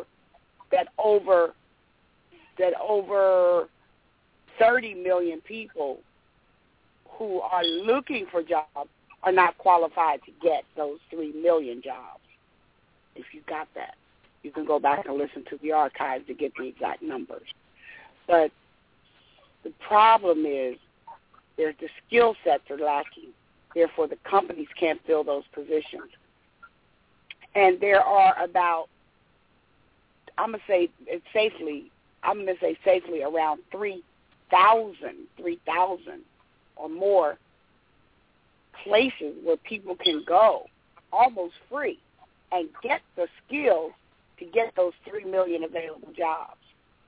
30 million people who are looking for jobs are not qualified to get those 3 million jobs. If you got that, you can go back and listen to the archives to get the exact numbers. But the problem is the skill sets are lacking. Therefore, the companies can't fill those positions. And there are about, I'm going to say safely around 3,000 or more places where people can go almost free and get the skills to get those 3 million available jobs.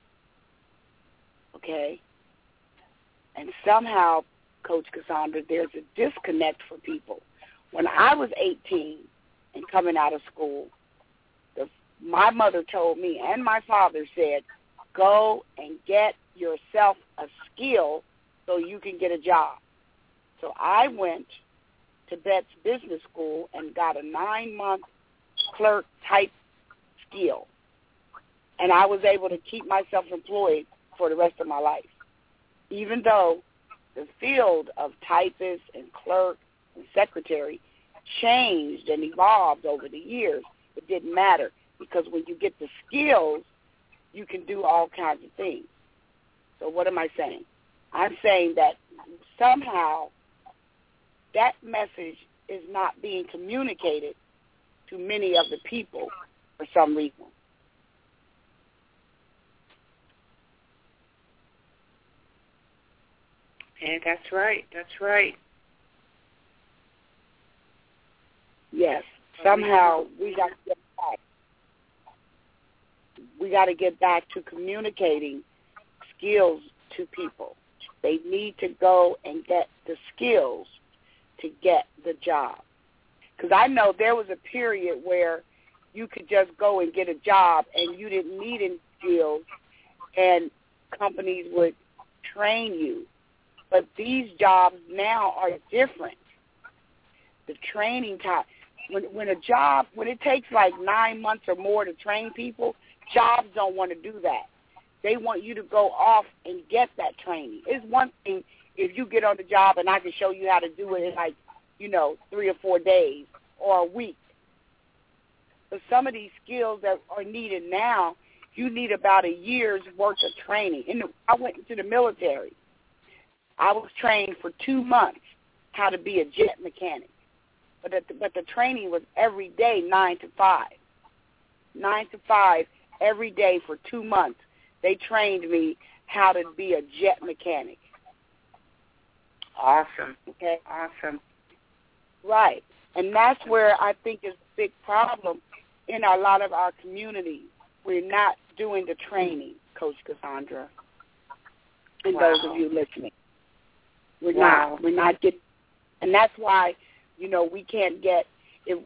Okay? And somehow, Coach Cassandra, there's a disconnect for people. When I was 18 and coming out of school, my mother told me and my father said, go and get yourself a skill so you can get a job. So I went to Betts Business School and got a 9-month clerk type skill. And I was able to keep myself employed for the rest of my life. Even though the field of typist and clerk and secretary changed and evolved over the years, it didn't matter because when you get the skills, you can do all kinds of things. So what am I saying? I'm saying that somehow that message is not being communicated to many of the people for some reason. And that's right. Yes. Somehow we got to get back. We got to get back to communicating skills to people. They need to go and get the skills to get the job. Because I know there was a period where you could just go and get a job and you didn't need any skills and companies would train you. But these jobs now are different. The training time, when it takes like 9 months or more to train people, jobs don't want to do that. They want you to go off and get that training. It's one thing if you get on the job and I can show you how to do it in 3 or 4 days or a week. But some of these skills that are needed now, you need about a year's worth of training. I went into the military. I was trained for 2 months how to be a jet mechanic. But the training was every day, 9 to 5. 9 to 5 every day for 2 months. They trained me how to be a jet mechanic. Awesome. Okay. Awesome. Right. And that's where I think is a big problem in a lot of our communities. We're not doing the training, Coach Cassandra, and those of you listening. We're not getting, and that's why, we can't get, if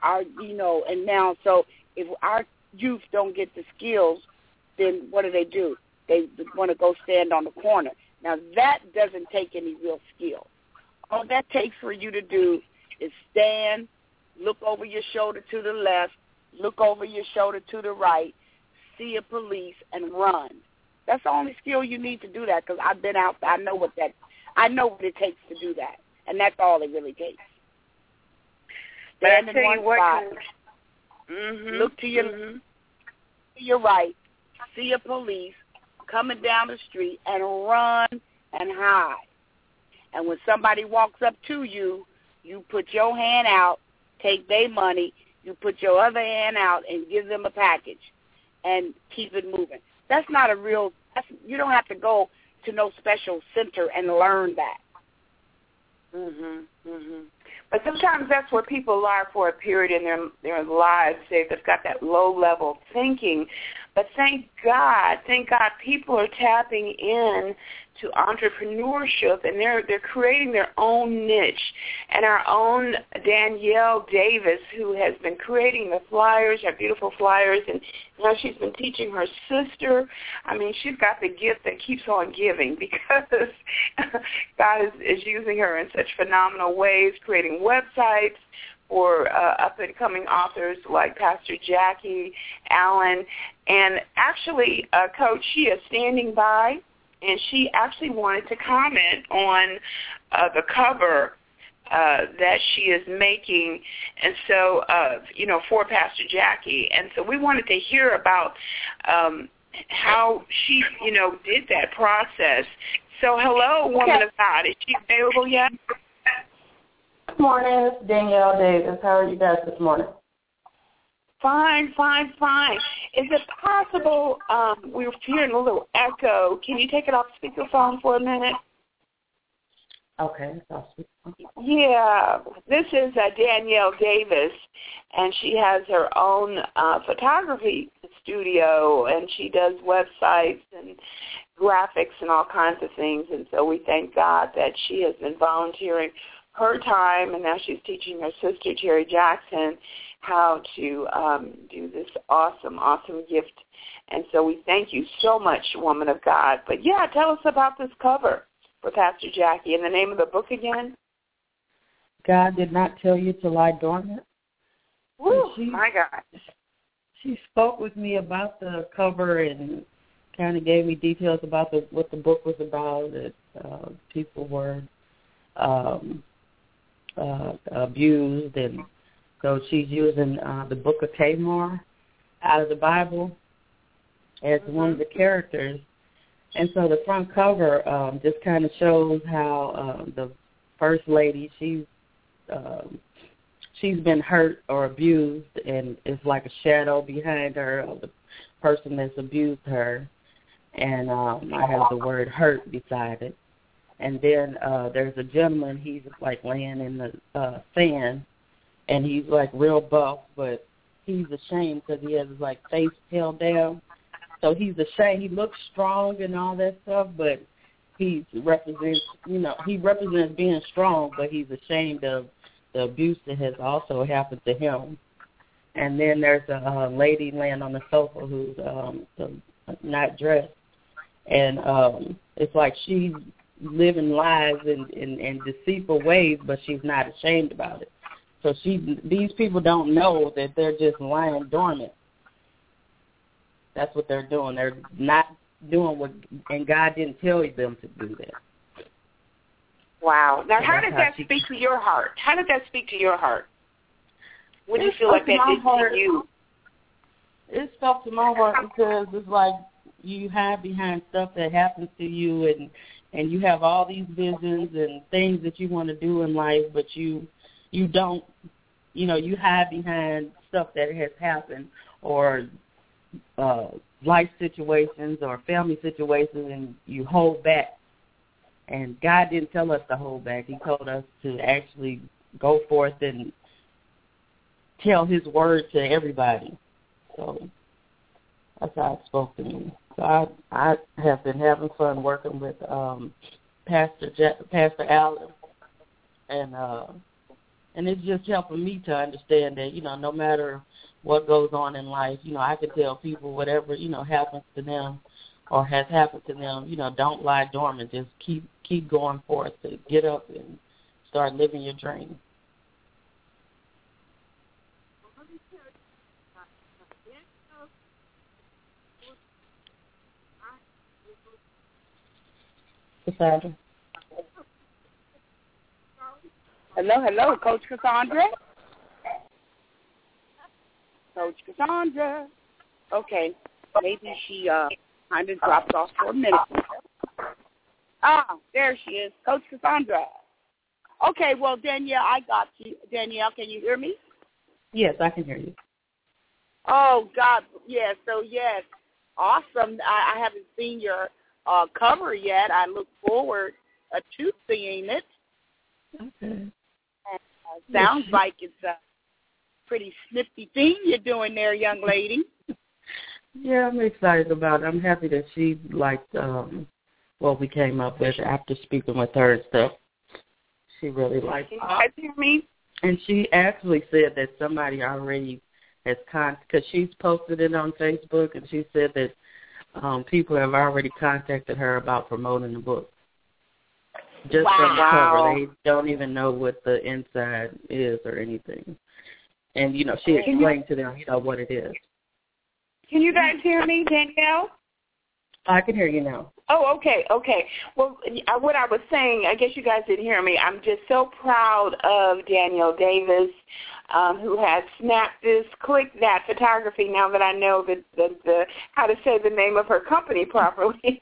our youth don't get the skills, then what do? They want to go stand on the corner. Now, that doesn't take any real skill. All that takes for you to do is stand, look over your shoulder to the left, look over your shoulder to the right, see a police, and run. That's the only skill you need to do that because I've been out there. I know what it takes to do that, and that's all it really takes. Stand in one spot, look to your right, see a police coming down the street, and run and hide. And when somebody walks up to you, you put your hand out, take their money, you put your other hand out and give them a package and keep it moving. That's not a real, you don't have to go to no special center and learn that. But sometimes that's where people are for a period in their lives. They've got that low-level thinking. But thank God, people are tapping in to entrepreneurship, and they're creating their own niche. And our own Danielle Davis, who has been creating the flyers, our beautiful flyers, and now she's been teaching her sister. I mean, she's got the gift that keeps on giving because God is using her in such phenomenal ways, creating websites for up-and-coming authors like Pastor Jackie Allen. And actually, Coach, she is standing by, and she actually wanted to comment on the cover that she is making, and so, for Pastor Jackie. And so we wanted to hear about how she, did that process. So hello, woman of God. Is she available yet? Good morning. It's Danielle Davis. How are you guys this morning? Fine. Is it possible, we're hearing a little echo. Can you take it off speakerphone for a minute? Okay. Yeah. This is Danielle Davis, and she has her own photography studio, and she does websites and graphics and all kinds of things. And so we thank God that she has been volunteering her time, and now she's teaching her sister, Terry Jackson, how to do this awesome gift. And so we thank you so much, woman of God. But, yeah, tell us about this cover for Pastor Jackie. And the name of the book again? God Did Not Tell You to Lie Dormant. Woo, my God. She spoke with me about the cover and kind of gave me details about what the book was about, that people were abused, and so she's using the Book of Tamar out of the Bible as one of the characters. And so the front cover just kind of shows how the First Lady, she's been hurt or abused, and it's like a shadow behind her of the person that's abused her. And I have the word hurt beside it. And then there's a gentleman, he's like laying in the sand, and he's like real buff, but he's ashamed because he has his like face held down. So he's ashamed. He looks strong and all that stuff, but he represents being strong, but he's ashamed of the abuse that has also happened to him. And then there's a lady laying on the sofa who's not dressed, and it's like she's living lies in deceitful ways, but she's not ashamed about it. So these people don't know that they're just lying dormant. That's what they're doing. They're not doing what, and God didn't tell them to do that. Wow. Now, how did that speak to your heart? How did that speak to your heart? What do you feel like that did to you? It spoke to my heart because it's like you hide behind stuff that happens to you, and you have all these visions and things that you want to do in life, but you don't, you hide behind stuff that has happened, or life situations or family situations, and you hold back. And God didn't tell us to hold back. He told us to actually go forth and tell his word to everybody. So that's how it spoke to me. So I have been having fun working with Pastor Allen, and it's just helping me to understand that, no matter what goes on in life, I can tell people whatever, happens to them or has happened to them, don't lie dormant. Just keep going forth, to get up and start living your dream. Cassandra. Hello, Coach Cassandra. Coach Cassandra. Okay, maybe she kind of dropped off for a minute. There she is, Coach Cassandra. Okay, well, Danielle, I got you. Danielle, can you hear me? Yes, I can hear you. Oh, God, yes. So, yes, awesome. I haven't seen your cover yet. I look forward to seeing it. Okay. Sounds like it's a pretty snifty thing you're doing there, young lady. Yeah, I'm excited about it. I'm happy that she liked what we came up with after speaking with her and stuff. She really liked it. And she actually said that somebody already has because she's posted it on Facebook, and she said that people have already contacted her about promoting the book. Just from the cover. They don't even know what the inside is or anything. And, she explained to them, what it is. Can you guys hear me, Danielle? I can hear you now. Oh, okay. Well, what I was saying, I guess you guys didn't hear me. I'm just so proud of Danielle Davis, who has snapped this, clicked that photography. Now that I know the how to say the name of her company properly,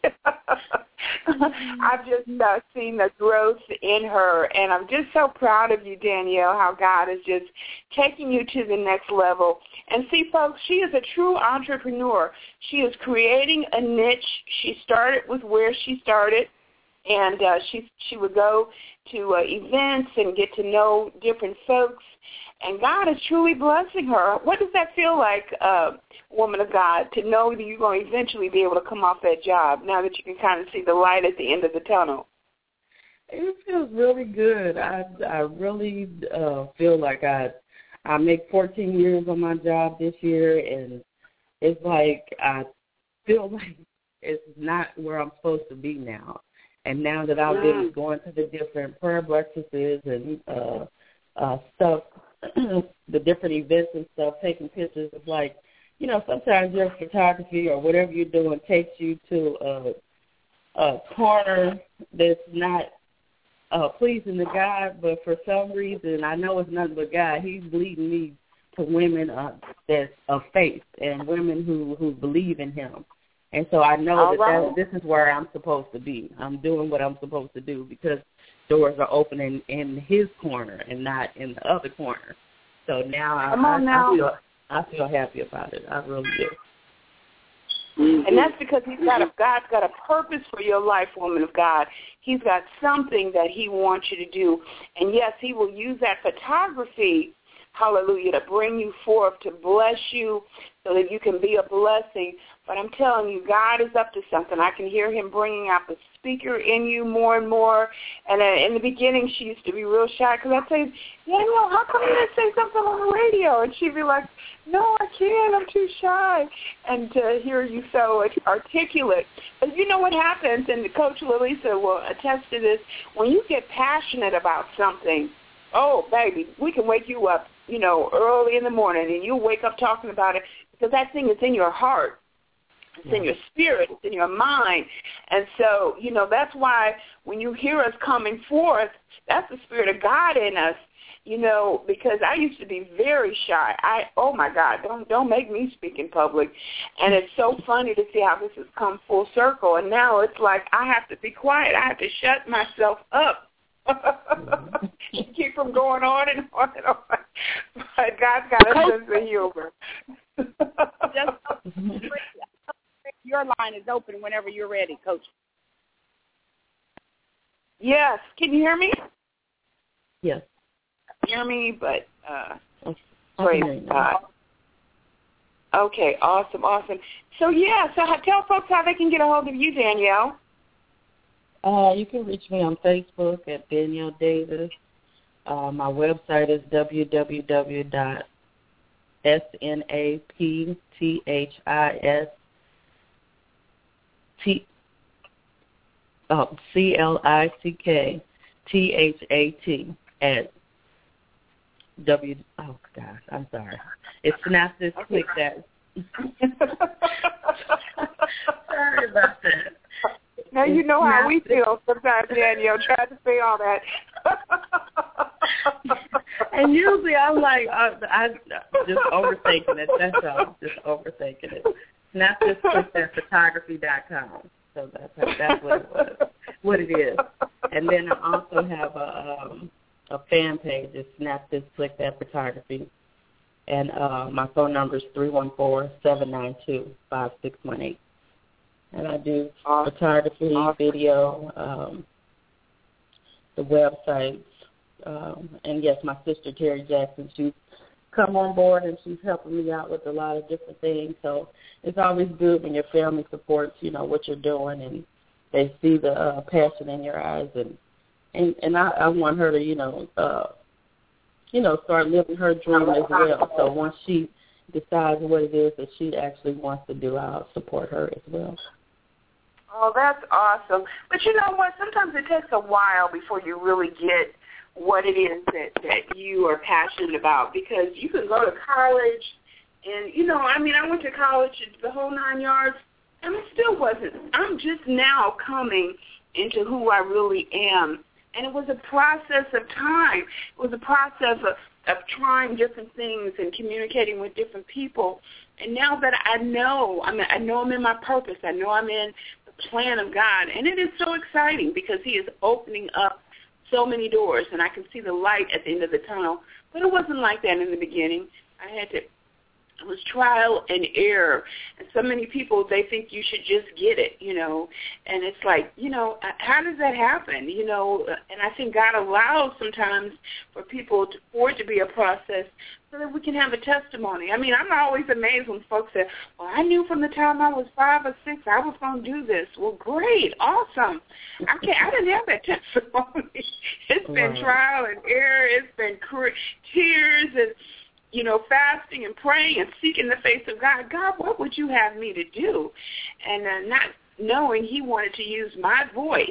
I've just seen the growth in her, and I'm just so proud of you, Danielle. How God is just taking you to the next level. And see, folks, she is a true entrepreneur. She is creating a niche. She started with where she started, and she would go to events and get to know different folks, and God is truly blessing her. What does that feel like, woman of God, to know that you're going to eventually be able to come off that job now that you can kind of see the light at the end of the tunnel? It feels really good. I really feel like I make 14 years on my job this year, and it's like I feel like it's not where I'm supposed to be now. And now that I've been going to the different prayer breakfasts and stuff, the different events and stuff, taking pictures, it's like, sometimes your photography or whatever you're doing takes you to a corner that's not pleasing to God, but for some reason, I know it's nothing but God, he's leading me to women that's of faith and women who believe in him. And so I know that this is where I'm supposed to be. I'm doing what I'm supposed to do because doors are opening in his corner and not in the other corner. So now I feel happy about it. I really do. And that's because God's got a purpose for your life, woman of God. He's got something that he wants you to do. And, yes, he will use that photography, hallelujah, to bring you forth, to bless you so that you can be a blessing. But I'm telling you, God is up to something. I can hear him bringing out the speaker in you more and more. And in the beginning, she used to be real shy because I'd say, Danielle, how come you didn't say something on the radio? And she'd be like, no, I can't. I'm too shy. And to hear you so articulate. But you know what happens, and Coach Lalisa will attest to this, when you get passionate about something, oh, baby, we can wake you up, early in the morning, and you'll wake up talking about it because that thing is in your heart. It's in your spirit. It's in your mind. And so, that's why when you hear us coming forth, that's the Spirit of God in us, because I used to be very shy. Oh, my God, don't make me speak in public. And it's so funny to see how this has come full circle. And now it's like I have to be quiet. I have to shut myself up. Keep from going on and on and on. But God's got a sense of humor. Your line is open whenever you're ready, Coach. Yes. Can you hear me? Yes. Hear me, but praise God. Okay, awesome. So, tell folks how they can get a hold of you, Danielle. You can reach me on Facebook at Danielle Davis. My website is CLICKTHAT at W. Oh gosh, I'm sorry. It's Synopsis. Click that. Sorry about that. Now you know how we feel sometimes, Danielle, trying to say all that. And usually I'm like, I just overthinking it. That's all. Just overthinking it. Not just photography.com. So that's what it was. what it is. And then I also have a fan page. It's Snap This, Click That Photography. And my phone number is 314-792-5618. And I do photography, video, the websites. And, yes, my sister, Terry Jackson, she's come on board and she's helping me out with a lot of different things. So it's always good when your family supports, what you're doing and they see the passion in your eyes. And I want her to, start living her dream as well. So once she decides what it is that she actually wants to do, I'll support her as well. Oh, that's awesome. But you know what? Sometimes it takes a while before you really get what it is that you are passionate about, because you can go to college and, I went to college, the whole 9 yards, and it still wasn't. I'm just now coming into who I really am. And it was a process of time. It was a process of trying different things and communicating with different people. And now that I know I'm in my purpose. I know I'm in the plan of God. And it is so exciting because he is opening up so many doors, and I can see the light at the end of the tunnel. But it wasn't like that in the beginning. It was trial and error. And so many people, they think you should just get it, And it's like, how does that happen, And I think God allows sometimes for it to be a process so that we can have a testimony. I'm always amazed when folks say, well, I knew from the time I was 5 or 6 I was going to do this. Well, great, awesome. I didn't have that testimony. It's been trial and error. It's been tears and, fasting and praying and seeking the face of God. God, what would you have me to do? And not knowing he wanted to use my voice,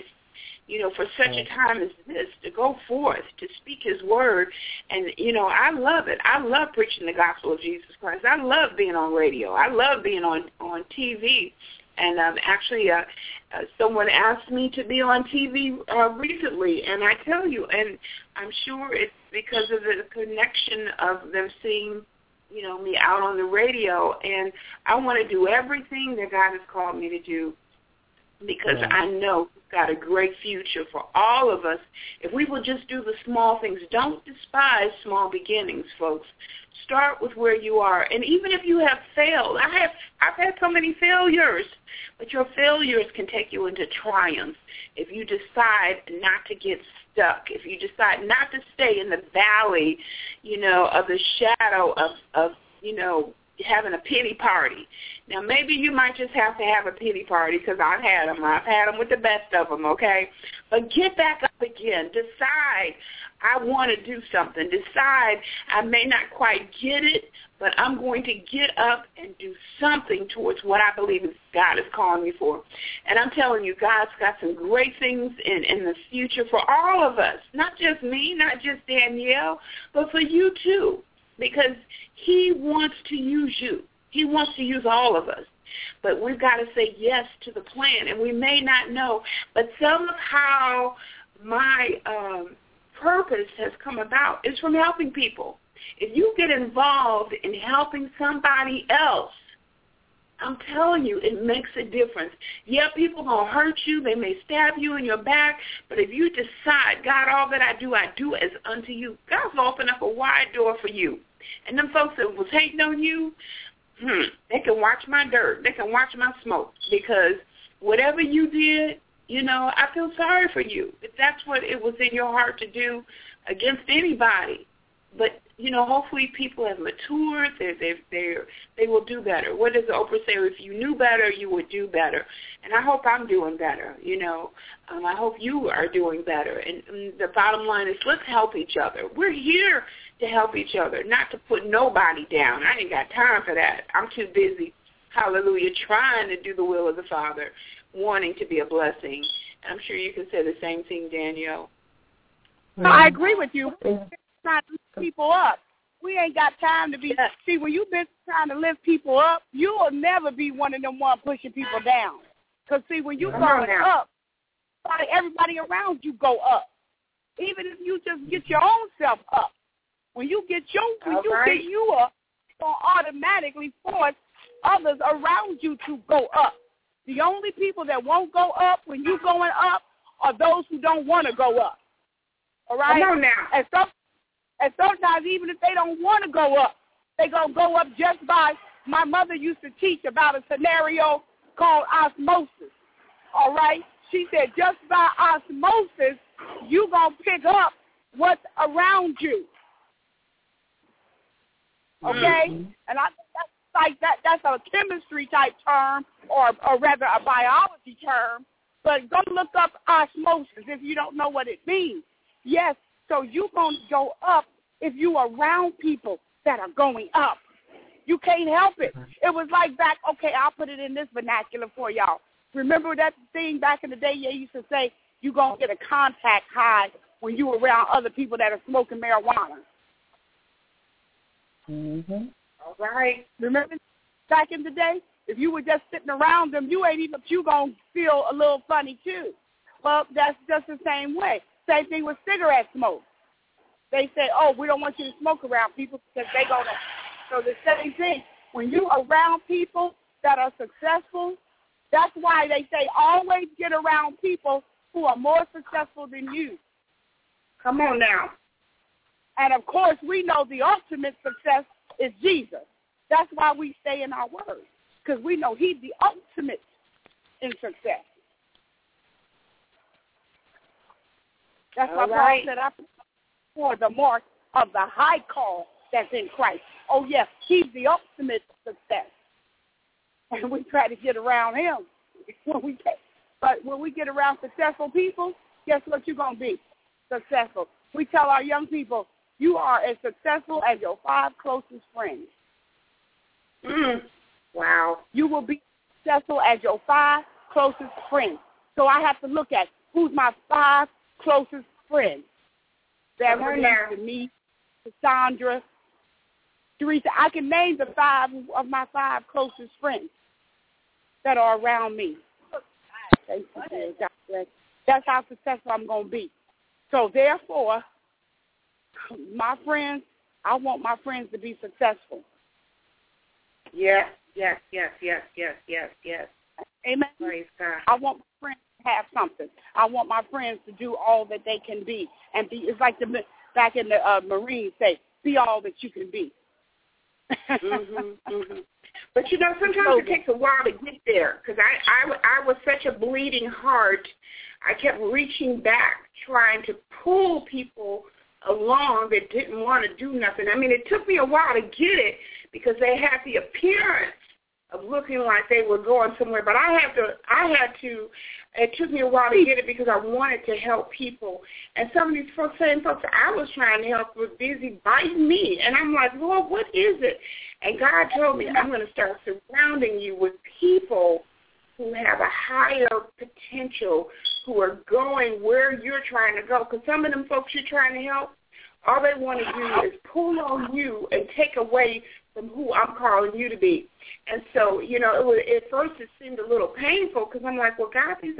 for such a time as this, to go forth, to speak his word. And, I love it. I love preaching the gospel of Jesus Christ. I love being on radio. I love being on TV. And actually, someone asked me to be on TV recently, and I tell you, and I'm sure it's because of the connection of them seeing, me out on the radio. And I want to do everything that God has called me to do, because I know He's got a great future for all of us if we will just do the small things. Don't despise small beginnings, folks. Start with where you are. And even if you have failed, I've had so many failures, but your failures can take you into triumph if you decide not to get stuck, if you decide not to stay in the valley, of the shadow of having a pity party. Now, maybe you might just have to have a pity party, because I've had them. I've had them with the best of them, okay? But get back up again. Decide I want to do something. Decide I may not quite get it, but I'm going to get up and do something towards what I believe God is calling me for. And I'm telling you, God's got some great things in the future for all of us, not just me, not just Danielle, but for you too, because he wants to use you. He wants to use all of us. But we've got to say yes to the plan. And we may not know, but somehow my purpose has come about is from helping people. If you get involved in helping somebody else, I'm telling you, it makes a difference. Yeah, people going to hurt you. They may stab you in your back. But if you decide, God, all that I do as unto you, God's will open up a wide door for you. And them folks that was hating on you, they can watch my dirt. They can watch my smoke, because whatever you did, I feel sorry for you. If that's what it was in your heart to do against anybody. But, hopefully people have matured. They will do better. What does Oprah say? If you knew better, you would do better. And I hope I'm doing better, I hope you are doing better. And the bottom line is, let's help each other. We're here to help each other, not to put nobody down. I ain't got time for that. I'm too busy, hallelujah, trying to do the will of the Father, wanting to be a blessing. I'm sure you can say the same thing, Danielle. I agree with you. We're trying to lift people up. We ain't got time to be. See, when you've been trying to lift people up, you will never be one of them one pushing people down. Because, see, when you going up, everybody around you go up. Even if you just get your own self up. When you get you up, it's going to automatically force others around you to go up. The only people that won't go up when you going up are those who don't want to go up. All right? Come on now. And sometimes even if they don't want to go up, they're going to go up just by, my mother used to teach about a scenario called osmosis. All right? She said just by osmosis, you're going to pick up what's around you. Okay? Mm-hmm. And I think that's like that's a chemistry type term or rather a biology term. But go look up osmosis if you don't know what it means. Yes, so you're going to go up if you're around people that are going up. You can't help it. It was like back, okay, I'll put it in this vernacular for y'all. Remember that thing back in the day they used to say you're going to get a contact high when you around other people that are smoking marijuana. Mm-hmm. All right. Remember back in the day? If you were just sitting around them, you going to feel a little funny too. Well, that's just the same way. Same thing with cigarette smoke. They say, oh, we don't want you to smoke around people because they're going to. So the same thing. When you're around people that are successful, that's why they say always get around people who are more successful than you. Come on now. And, of course, we know the ultimate success is Jesus. That's why we stay in our word, because we know he's the ultimate in success. That's why Paul said, I for the mark of the high call that's in Christ. Oh, yes, he's the ultimate success. And we try to get around him when we can. But when we get around successful people, guess what you're going to be? Successful. We tell our young people, you are as successful as your 5 closest friends. Wow. You will be successful as your 5 closest friends. So I have to look at who's my 5 closest friends. Beverly, Denise, Cassandra, Teresa. I can name the 5 of my 5 closest friends that are around me. Thank you, dear. That's how successful I'm going to be. So therefore, my friends, I want my friends to be successful. Yes. Amen. Praise God. I want my friends to have something. I want my friends to do all that they can be. And be. It's like back in the Marines say, be all that you can be. But, sometimes it takes a while to get there because I was such a bleeding heart. I kept reaching back, trying to pull people along that didn't want to do nothing. I mean, it took me a while to get it because they had the appearance of looking like they were going somewhere. But I had to, it took me a while to get it because I wanted to help people. And some of these same folks I was trying to help were busy biting me. And I'm like, Lord, what is it? And God told me, I'm going to start surrounding you with people who have a higher potential, who are going where you're trying to go. Because some of them folks you're trying to help, all they want to do is pull on you and take away from who I'm calling you to be. And so, at first it seemed a little painful because I'm like, well, God, these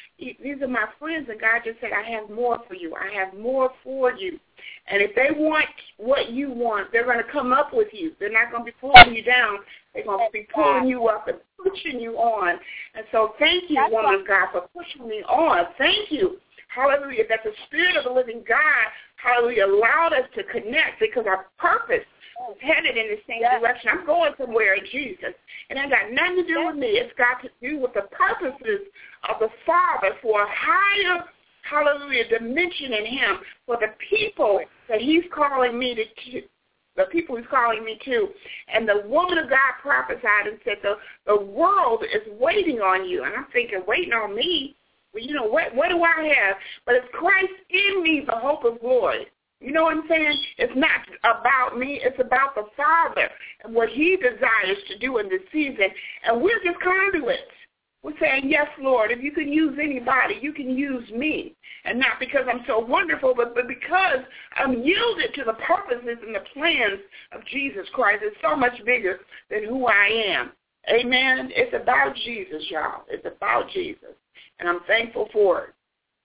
are my friends. And God just said, I have more for you. I have more for you. And if they want what you want, they're going to come up with you. They're not going to be pulling you down. They're going to be pulling you up and pushing you on. And so thank you, woman of God, for pushing me on. Thank you. Hallelujah, that the Spirit of the living God, hallelujah, allowed us to connect because our purpose is headed in the same direction. I'm going somewhere in Jesus. And it got nothing to do with me. It's got to do with the purposes of the Father for a higher, hallelujah, dimension in him, for the people that he's calling me to, the people he's calling me to. And the woman of God prophesied and said, the world is waiting on you. And I'm thinking, waiting on me? Well, what do I have? But it's Christ in me, the hope of glory. You know what I'm saying? It's not about me. It's about the Father and what he desires to do in this season. And we're just conduits. We're saying, yes, Lord, if you can use anybody, you can use me. And not because I'm so wonderful, but because I'm yielded to the purposes and the plans of Jesus Christ. It's so much bigger than who I am. Amen? It's about Jesus, y'all. It's about Jesus. And I'm thankful for it.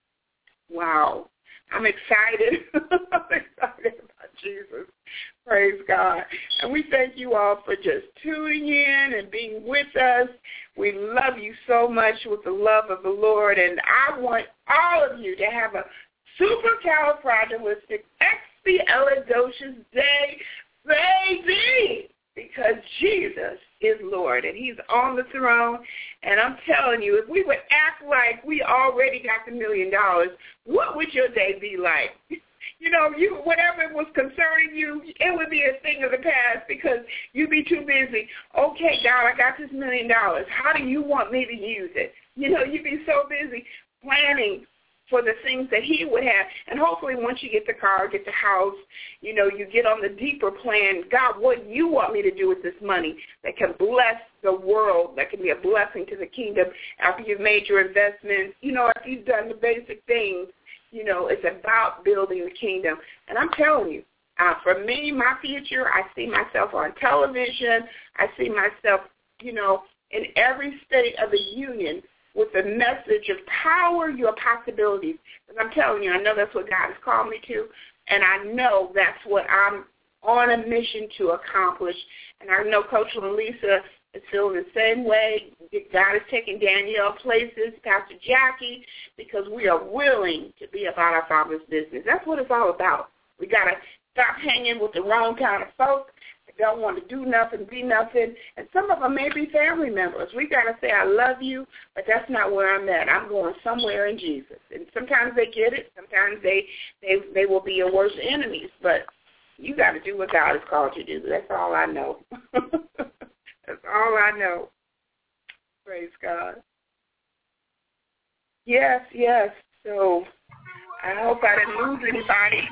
Wow. I'm excited. I'm excited about Jesus. Praise God. And we thank you all for just tuning in and being with us. We love you so much with the love of the Lord, and I want all of you to have a supercalifragilisticexpialidocious day, baby, because Jesus is Lord, and he's on the throne. And I'm telling you, if we would act like we already got the $1 million, what would your day be like? You know, whatever was concerning you, it would be a thing of the past because you'd be too busy. Okay, God, I got this $1 million. How do you want me to use it? You know, you'd be so busy planning for the things that he would have. And hopefully once you get the car, get the house, you know, you get on the deeper plan. God, what do you want me to do with this money that can bless the world, that can be a blessing to the kingdom after you've made your investments, you know, after you've done the basic things. You know, it's about building the kingdom. And I'm telling you, for me, my future, I see myself on television. I see myself, you know, in every state of the union with the message of power your possibilities. And I'm telling you, I know that's what God has called me to, and I know that's what I'm on a mission to accomplish. And I know Coach Lisa is feeling the same way. God is taking Danielle places, Pastor Jackie, because we are willing to be about our Father's business. That's what it's all about. We got to stop hanging with the wrong kind of folk that don't want to do nothing, be nothing. And some of them may be family members. We got to say, I love you, but that's not where I'm at. I'm going somewhere in Jesus. And sometimes they get it. Sometimes they will be your worst enemies. But you got to do what God has called you to do. That's all I know. That's all I know. Praise God. Yes. So I hope I didn't lose anybody.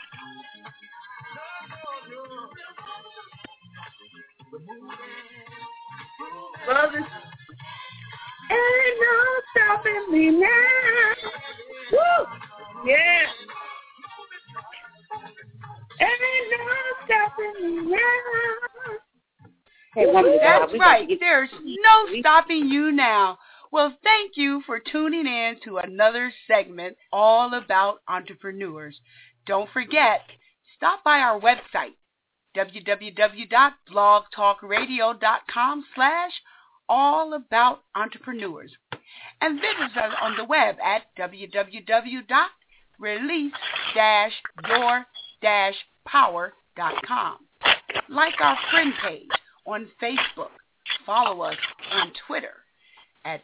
Brothers, ain't no stopping me now. Woo! Yeah. Ain't no stopping me now. That's right. There's no stopping you now. Well, thank you for tuning in to another segment all about entrepreneurs. Don't forget, stop by our website, www.blogtalkradio.com/allaboutEntrepreneurs, and visit us on the web at www.release-your-power.com. Like our friend page on Facebook. Follow us on Twitter at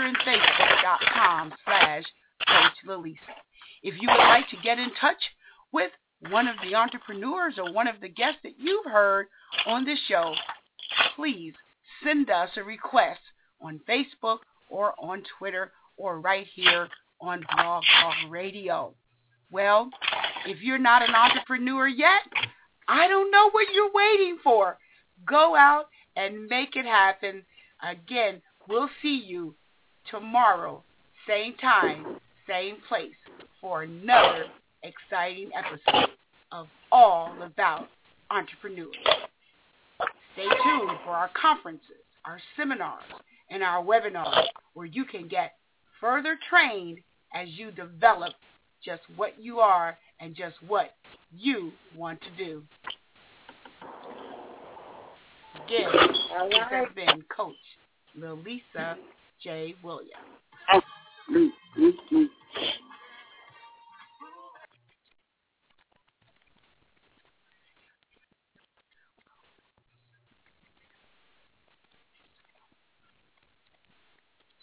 twitterandfacebook.com/CoachLaLisa. If you would like to get in touch with one of the entrepreneurs or one of the guests that you've heard on this show, please send us a request on Facebook or on Twitter or right here on Blog Talk Radio. Well, if you're not an entrepreneur yet, I don't know what you're waiting for. Go out and make it happen. Again, we'll see you tomorrow, same time, same place, for another exciting episode of All About Entrepreneurs. Stay tuned for our conferences, our seminars, and our webinars, where you can get further trained as you develop just what you are and just what you want to do. Again, this has been Coach Lalisa J. Williams.